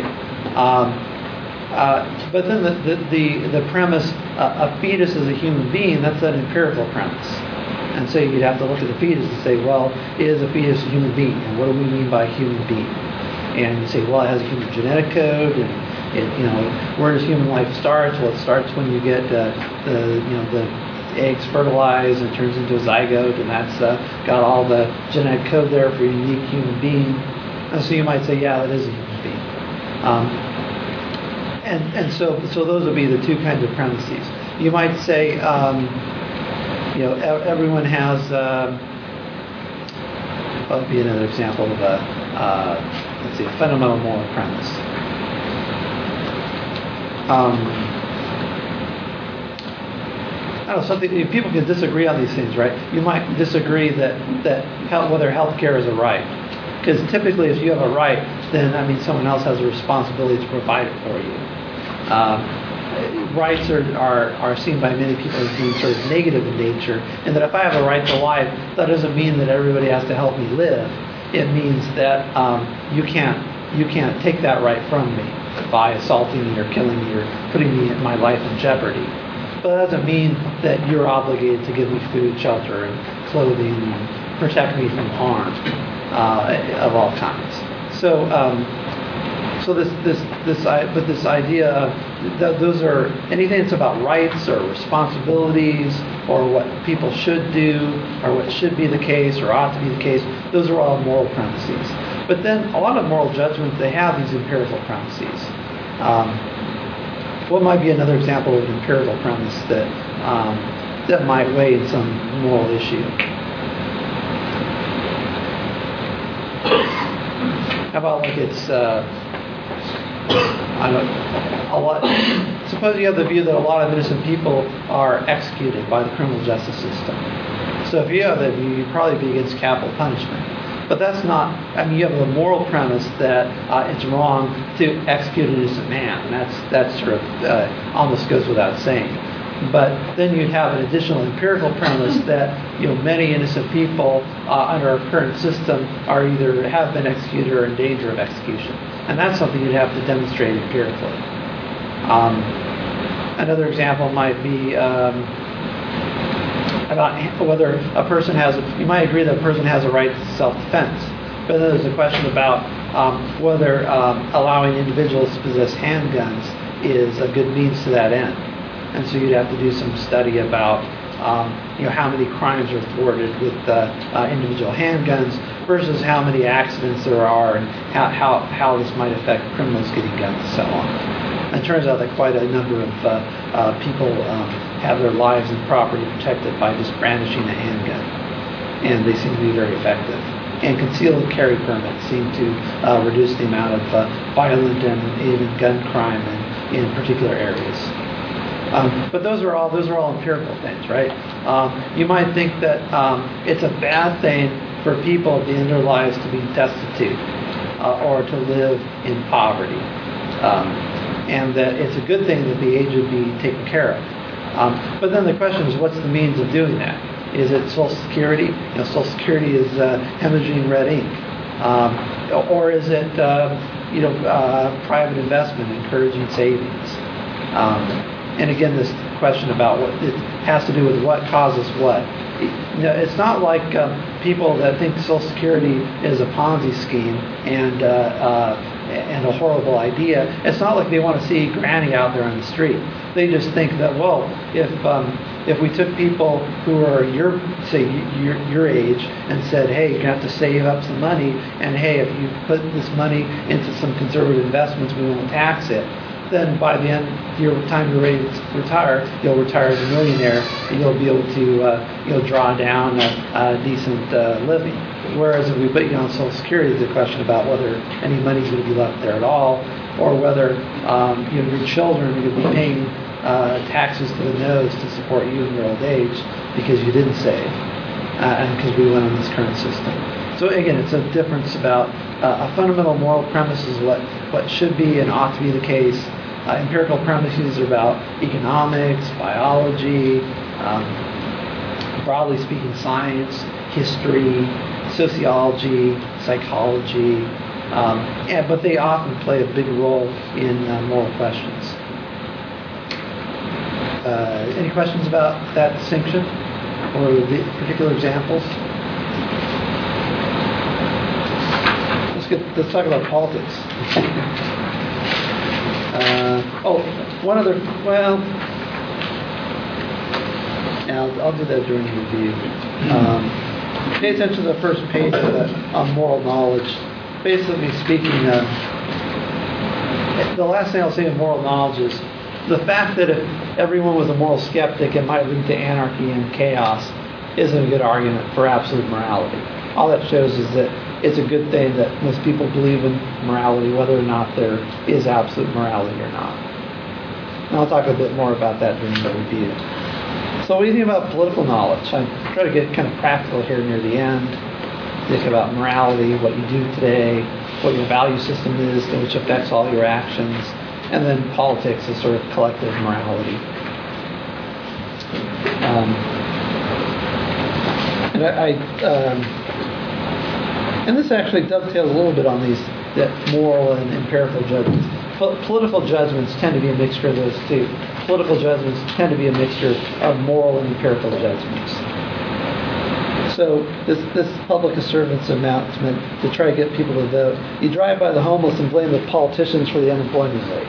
But then the premise, a fetus is a human being, that's an empirical premise. And so you'd have to look at the fetus and say, well, is a fetus a human being? And what do we mean by human being? And you say, well, it has a human genetic code, and where does human life start? Well, it starts when you get the eggs fertilized and turns into a zygote, and that's got all the genetic code there for a unique human being. And so you might say, yeah, that is a human being. And so those would be the two kinds of premises. You might say, everyone has. That would be another example of a fundamental moral premise. I don't know, something people can disagree on these things, right? You might disagree that whether health care is a right, because typically, if you have a right, then that means someone else has a responsibility to provide it for you. Rights are seen by many people as being sort of negative in nature, and that if I have a right to life, that doesn't mean that everybody has to help me live. It means that you can't take that right from me by assaulting me or killing me or putting my life in jeopardy. But that doesn't mean that you're obligated to give me food, shelter, and clothing, and protect me from harm of all kinds. So this idea of those are anything that's about rights or responsibilities or what people should do or what should be the case or ought to be the case. Those are all moral premises. But then a lot of moral judgments, they have these empirical premises. What might be another example of an empirical premise that might weigh in some moral issue? How about like it's suppose you have the view that a lot of innocent people are executed by the criminal justice system. So if you have that view, you'd probably be against capital punishment. But that's not, you have a moral premise that it's wrong to execute an innocent man. And that's sort of almost goes without saying. But then you'd have an additional empirical premise that many innocent people under our current system are either have been executed or in danger of execution. And that's something you'd have to demonstrate empirically. Another example might be about whether a person you might agree that a person has a right to self-defense. But then there's a question about whether allowing individuals to possess handguns is a good means to that end. And so you'd have to do some study about how many crimes are thwarted with individual handguns versus how many accidents there are and how this might affect criminals getting guns and so on. And it turns out that quite a number of people have their lives and property protected by just brandishing a handgun. And they seem to be very effective. and concealed carry permits seem to reduce the amount of violent and even gun crime in particular areas. But those are all empirical things, right? You might think that it's a bad thing for people at the end of their lives to be destitute or to live in poverty, and that it's a good thing that the aged be taken care of. But then the question is, what's the means of doing that? Is it Social Security? Social Security is hemorrhaging red ink, or is it private investment encouraging savings? And again, this question about what it has to do with what causes what. It's not like people that think Social Security is a Ponzi scheme and a horrible idea. It's not like they want to see Granny out there on the street. They just think that, well, if we took people who are your age and said, hey, you're going to have to save up some money, and hey, if you put this money into some conservative investments, we won't tax it. Then by the end of your time you're ready to retire, you'll retire as a millionaire, and you'll be able to draw down a decent living. Whereas if we put you on Social Security, it's a question about whether any money is going to be left there at all, or whether your children are going to be paying taxes to the nose to support you in your old age because you didn't save, and because we went on this current system. So again, it's a difference about a fundamental moral premise is what should be and ought to be the case. Empirical premises are about economics, biology, broadly speaking, science, history, sociology, psychology, but they often play a big role in moral questions. Any questions about that distinction or the particular examples? Let's talk about politics. I'll do that during the review. Pay attention to the first page on moral knowledge. Basically speaking, the last thing I'll say in moral knowledge is the fact that if everyone was a moral skeptic, it might lead to anarchy and chaos isn't a good argument for absolute morality. All that shows is that it's a good thing that most people believe in morality, whether or not there is absolute morality or not. And I'll talk a bit more about that during the review. So what do you think about political knowledge? I try to get kind of practical here near the end. Think about morality, what you do today, what your value system is, which affects all your actions, and then politics is sort of collective morality. And this actually dovetails a little bit on these moral and empirical judgments. Political judgments tend to be a mixture of those two. Political judgments tend to be a mixture of moral and empirical judgments. So this public service announcement to try to get people to vote. You drive by the homeless and blame the politicians for the unemployment rate.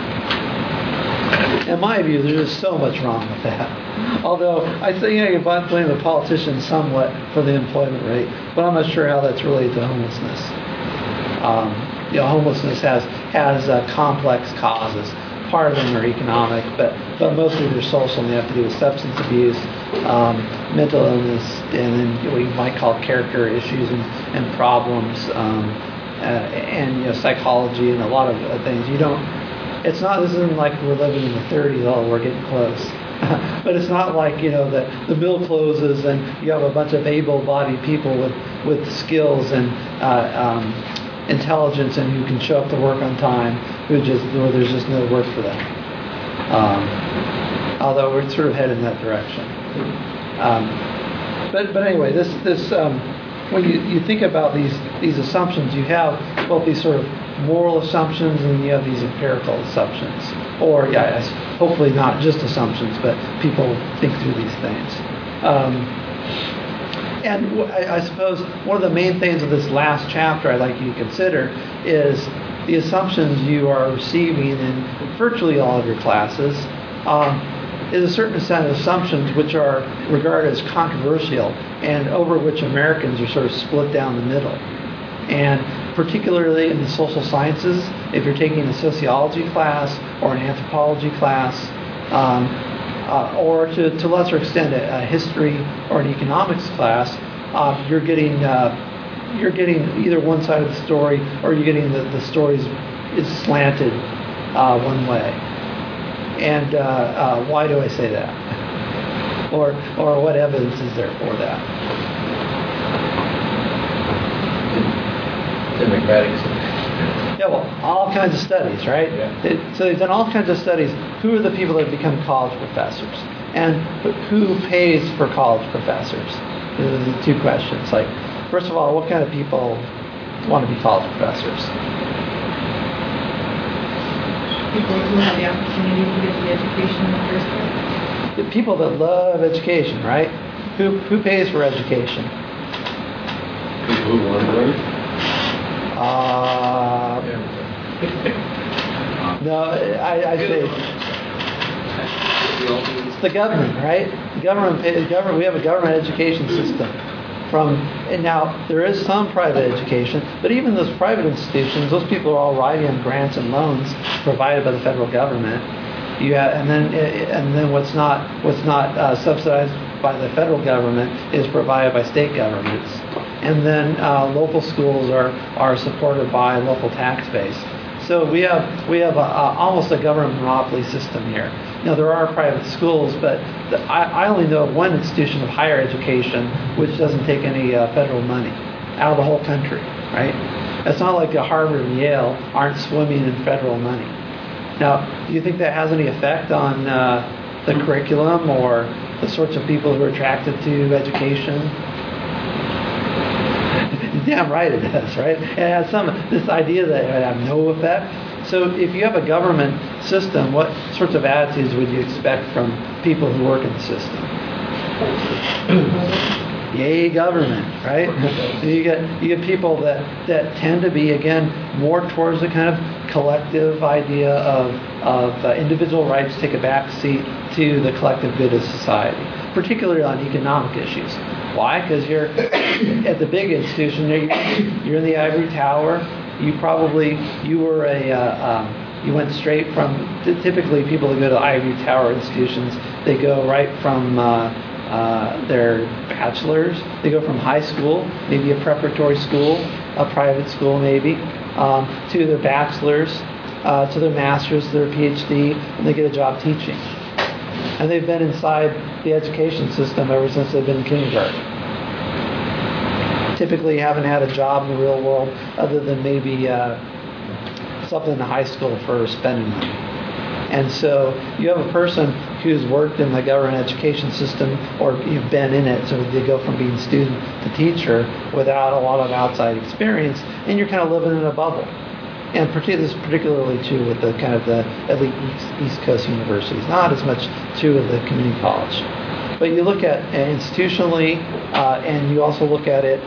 In my view, there's just so much wrong with that. Although I say you can blame the politicians somewhat for the employment rate, but I'm not sure how that's related to homelessness. Homelessness has complex causes. Part of them are economic, but mostly they're social, and they have to do with substance abuse, mental illness, and then what you might call character issues and problems, and psychology and a lot of things. This isn't like we're living in the 30s. Oh, we're getting close. But it's not like that the mill closes and you have a bunch of able-bodied people with skills and intelligence and who can show up to work on time, where there's just no work for them. Although we're sort of headed in that direction. But anyway, this when you think about these assumptions, you have both these sort of moral assumptions and you have these empirical assumptions. Or, hopefully not just assumptions, but people think through these things. And I suppose one of the main things of this last chapter I'd like you to consider is the assumptions you are receiving in virtually all of your classes is a certain set of assumptions which are regarded as controversial and over which Americans are sort of split down the middle. And particularly in the social sciences, if you're taking a sociology class or an anthropology class, or to lesser extent a history or an economics class, you're getting you're getting either one side of the story, or you're getting the stories is slanted one way. And why do I say that? Or what evidence is there for that? Democratic. Yeah, well, all kinds of studies, right? Yeah. So they've done all kinds of studies. Who are the people that become college professors? And who pays for college professors? Those are the two questions. Like, first of all, what kind of people want to be college professors? People who have the opportunity to get the education in the first place. The people that love education, right? Who pays for education? People who want to learn. No, I say it's the government, right? The government. We have a government education system. And now there is some private education, but even those private institutions, those people are all riding on grants and loans provided by the federal government. And then what's not subsidized by the federal government is provided by state governments. And then local schools are supported by local tax base. So we have almost a government monopoly system here. Now there are private schools, but I only know of one institution of higher education which doesn't take any federal money out of the whole country. Right? It's not like Harvard and Yale aren't swimming in federal money. Now, do you think that has any effect on the curriculum or the sorts of people who are attracted to education? Damn right it does, right? It has this idea that it would have no effect. So if you have a government system, what sorts of attitudes would you expect from people who work in the system? Yay, government, right? You get people that tend to be, again, more towards the kind of collective idea of individual rights take a back seat to the collective good of society, particularly on economic issues. Why? Because you're at the big institution. You're in the ivory tower. You went straight from. Typically, people who go to ivory tower institutions, they go right from their bachelor's. They go from high school, maybe a preparatory school, a private school maybe, to their bachelor's, to their master's, to their PhD, and they get a job teaching. And they've been inside the education system ever since they've been in kindergarten. Typically haven't had a job in the real world other than maybe something in high school for spending money. And so you have a person who's worked in the government education system or you've been in it, so they go from being student to teacher without a lot of outside experience, and you're kind of living in a bubble. And this is particularly true with the kind of the elite East Coast universities, not as much true with the community college. But you look at institutionally, and you also look at it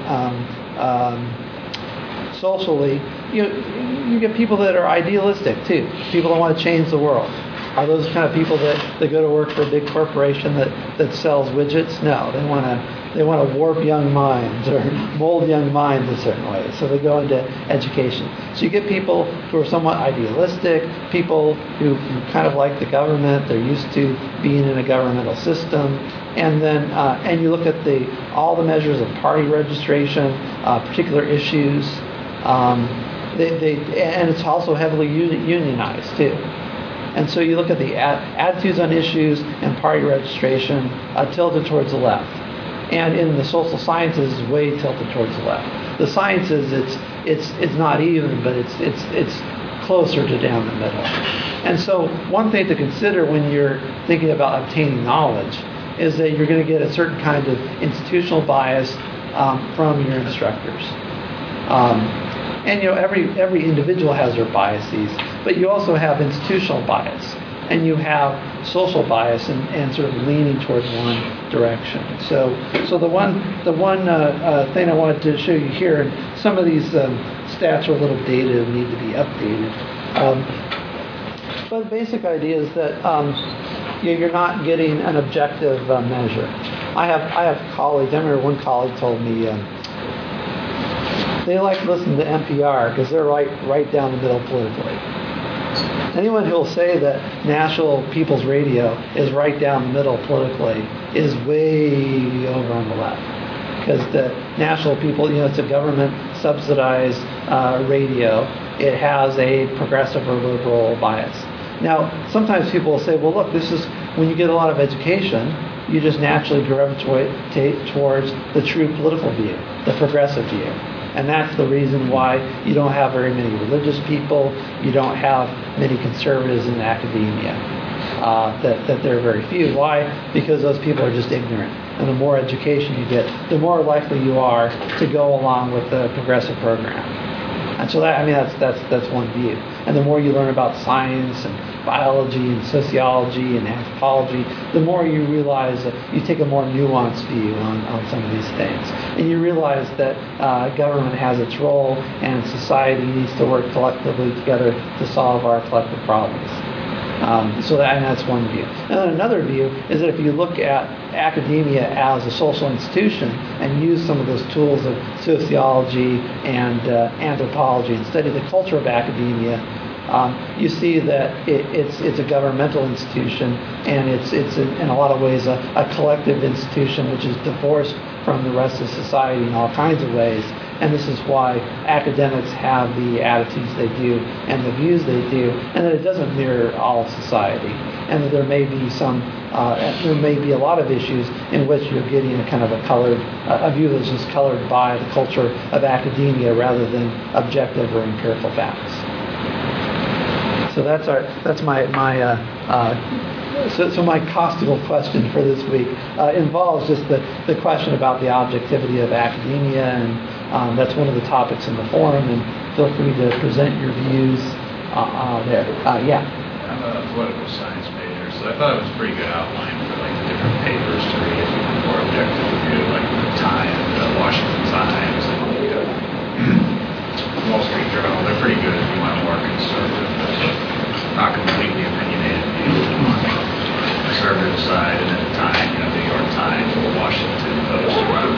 socially. You get people that are idealistic too. People that want to change the world. Are those kind of people that go to work for a big corporation that sells widgets? No, they want to warp young minds or mold young minds a certain way. So they go into education. So you get people who are somewhat idealistic, people who kind of like the government. They're used to being in a governmental system. And then and you look at all the measures of party registration, particular issues. And it's also heavily unionized too. And so you look at the attitudes on issues and party registration tilted towards the left. And in the social sciences, it's way tilted towards the left. The sciences, it's not even, but it's closer to down the middle. And so one thing to consider when you're thinking about obtaining knowledge is that you're going to get a certain kind of institutional bias from your instructors. And every individual has their biases, but you also have institutional bias, and you have social bias and sort of leaning towards one direction. So the one thing I wanted to show you here, and some of these stats are a little dated and need to be updated. But the basic idea is that you're not getting an objective measure. I have colleagues. I remember one colleague told me. They like to listen to NPR because they're right down the middle politically. Anyone who will say that National People's Radio is right down the middle politically is way over on the left. because the National People, it's a government subsidized radio. It has a progressive or liberal bias. Now, sometimes people will say, well, look, this is when you get a lot of education, you just naturally gravitate towards the true political view, the progressive view. And that's the reason why you don't have very many religious people, you don't have many conservatives in academia, that there are very few. Why? Because those people are just ignorant. And the more education you get, the more likely you are to go along with the progressive program. And so that's one view. And the more you learn about science and biology and sociology and anthropology, the more you realize that you take a more nuanced view on some of these things. And you realize that government has its role and society needs to work collectively together to solve our collective problems. So that's one view. And then another view is that if you look at academia as a social institution and use some of those tools of sociology and anthropology and study the culture of academia, you see that it's a governmental institution, and it's in a lot of ways a collective institution which is divorced from the rest of society in all kinds of ways. And this is why academics have the attitudes they do and the views they do, and that it doesn't mirror all of society. And that there may be a lot of issues in which you're getting a kind of a view that's just colored by the culture of academia rather than objective or empirical facts. So that's my caustic question for this week involves just the question about the objectivity of academia, and that's one of the topics in the forum, and feel free to present your views there. Yeah. I'm a political science major, so I thought it was a pretty good outline for like the different papers to read, more objective review, like the Times, the Washington Times, and the Wall Street Journal. They're pretty good if you want a more conservative, not completely opinionated view on the conservative side, and at the time, New York Times or Washington Post or whatever.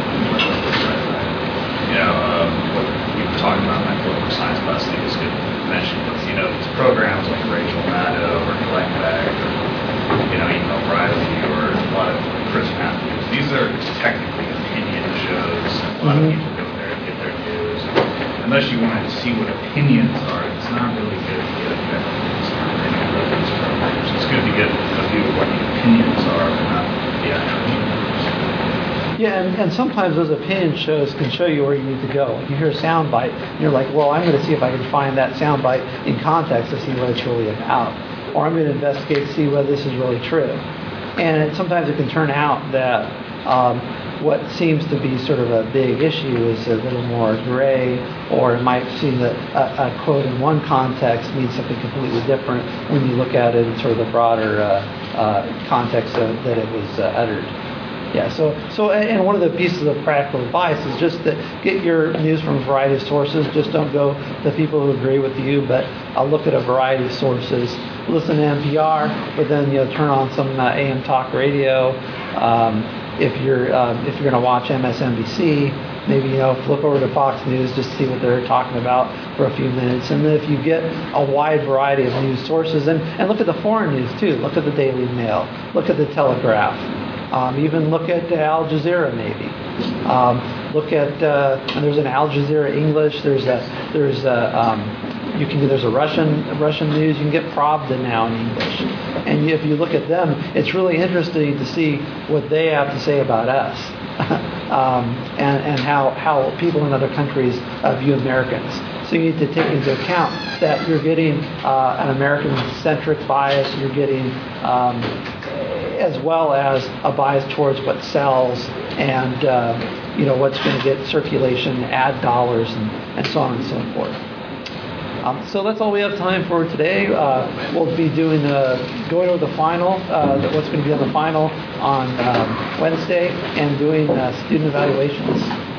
What we were talking about in my political science class, I think is good to mention. These programs like Rachel Maddow or Glenn Beck or, even O'Reilly or a lot of Chris Matthews. These are technically opinion shows. A lot of people go there to get their news. Unless you want to see what opinions are, it's not really good to get objective news on any of these programs. It's good to get a view of what the opinions are, but not the actual news. Yeah, and sometimes those opinion shows can show you where you need to go. You hear a soundbite, and you're like, well, I'm going to see if I can find that soundbite in context to see what it's really about. Or I'm going to investigate to see whether this is really true. And sometimes it can turn out that what seems to be sort of a big issue is a little more gray, or it might seem that a quote in one context means something completely different when you look at it in sort of the broader context that it was uttered. Yeah, so and one of the pieces of practical advice is just to get your news from a variety of sources. Just don't go to people who agree with you, but look at a variety of sources. Listen to NPR, but then turn on some AM talk radio. If you're going to watch MSNBC, maybe flip over to Fox News just to see what they're talking about for a few minutes. And then if you get a wide variety of news sources, and look at the foreign news too. Look at the Daily Mail. Look at the Telegraph. Even look at Al Jazeera, maybe. Look at and there's an Al Jazeera English. There's a Russian news. You can get Pravda now in English. And if you look at them, it's really interesting to see what they have to say about us, and how people in other countries view Americans. So you need to take into account that you're getting an American-centric bias. You're getting as well as a bias towards what sells and what's going to get circulation, ad dollars, and so on and so forth. So that's all we have time for today. We'll be going over the final, what's going to be on the final on Wednesday, and doing student evaluations.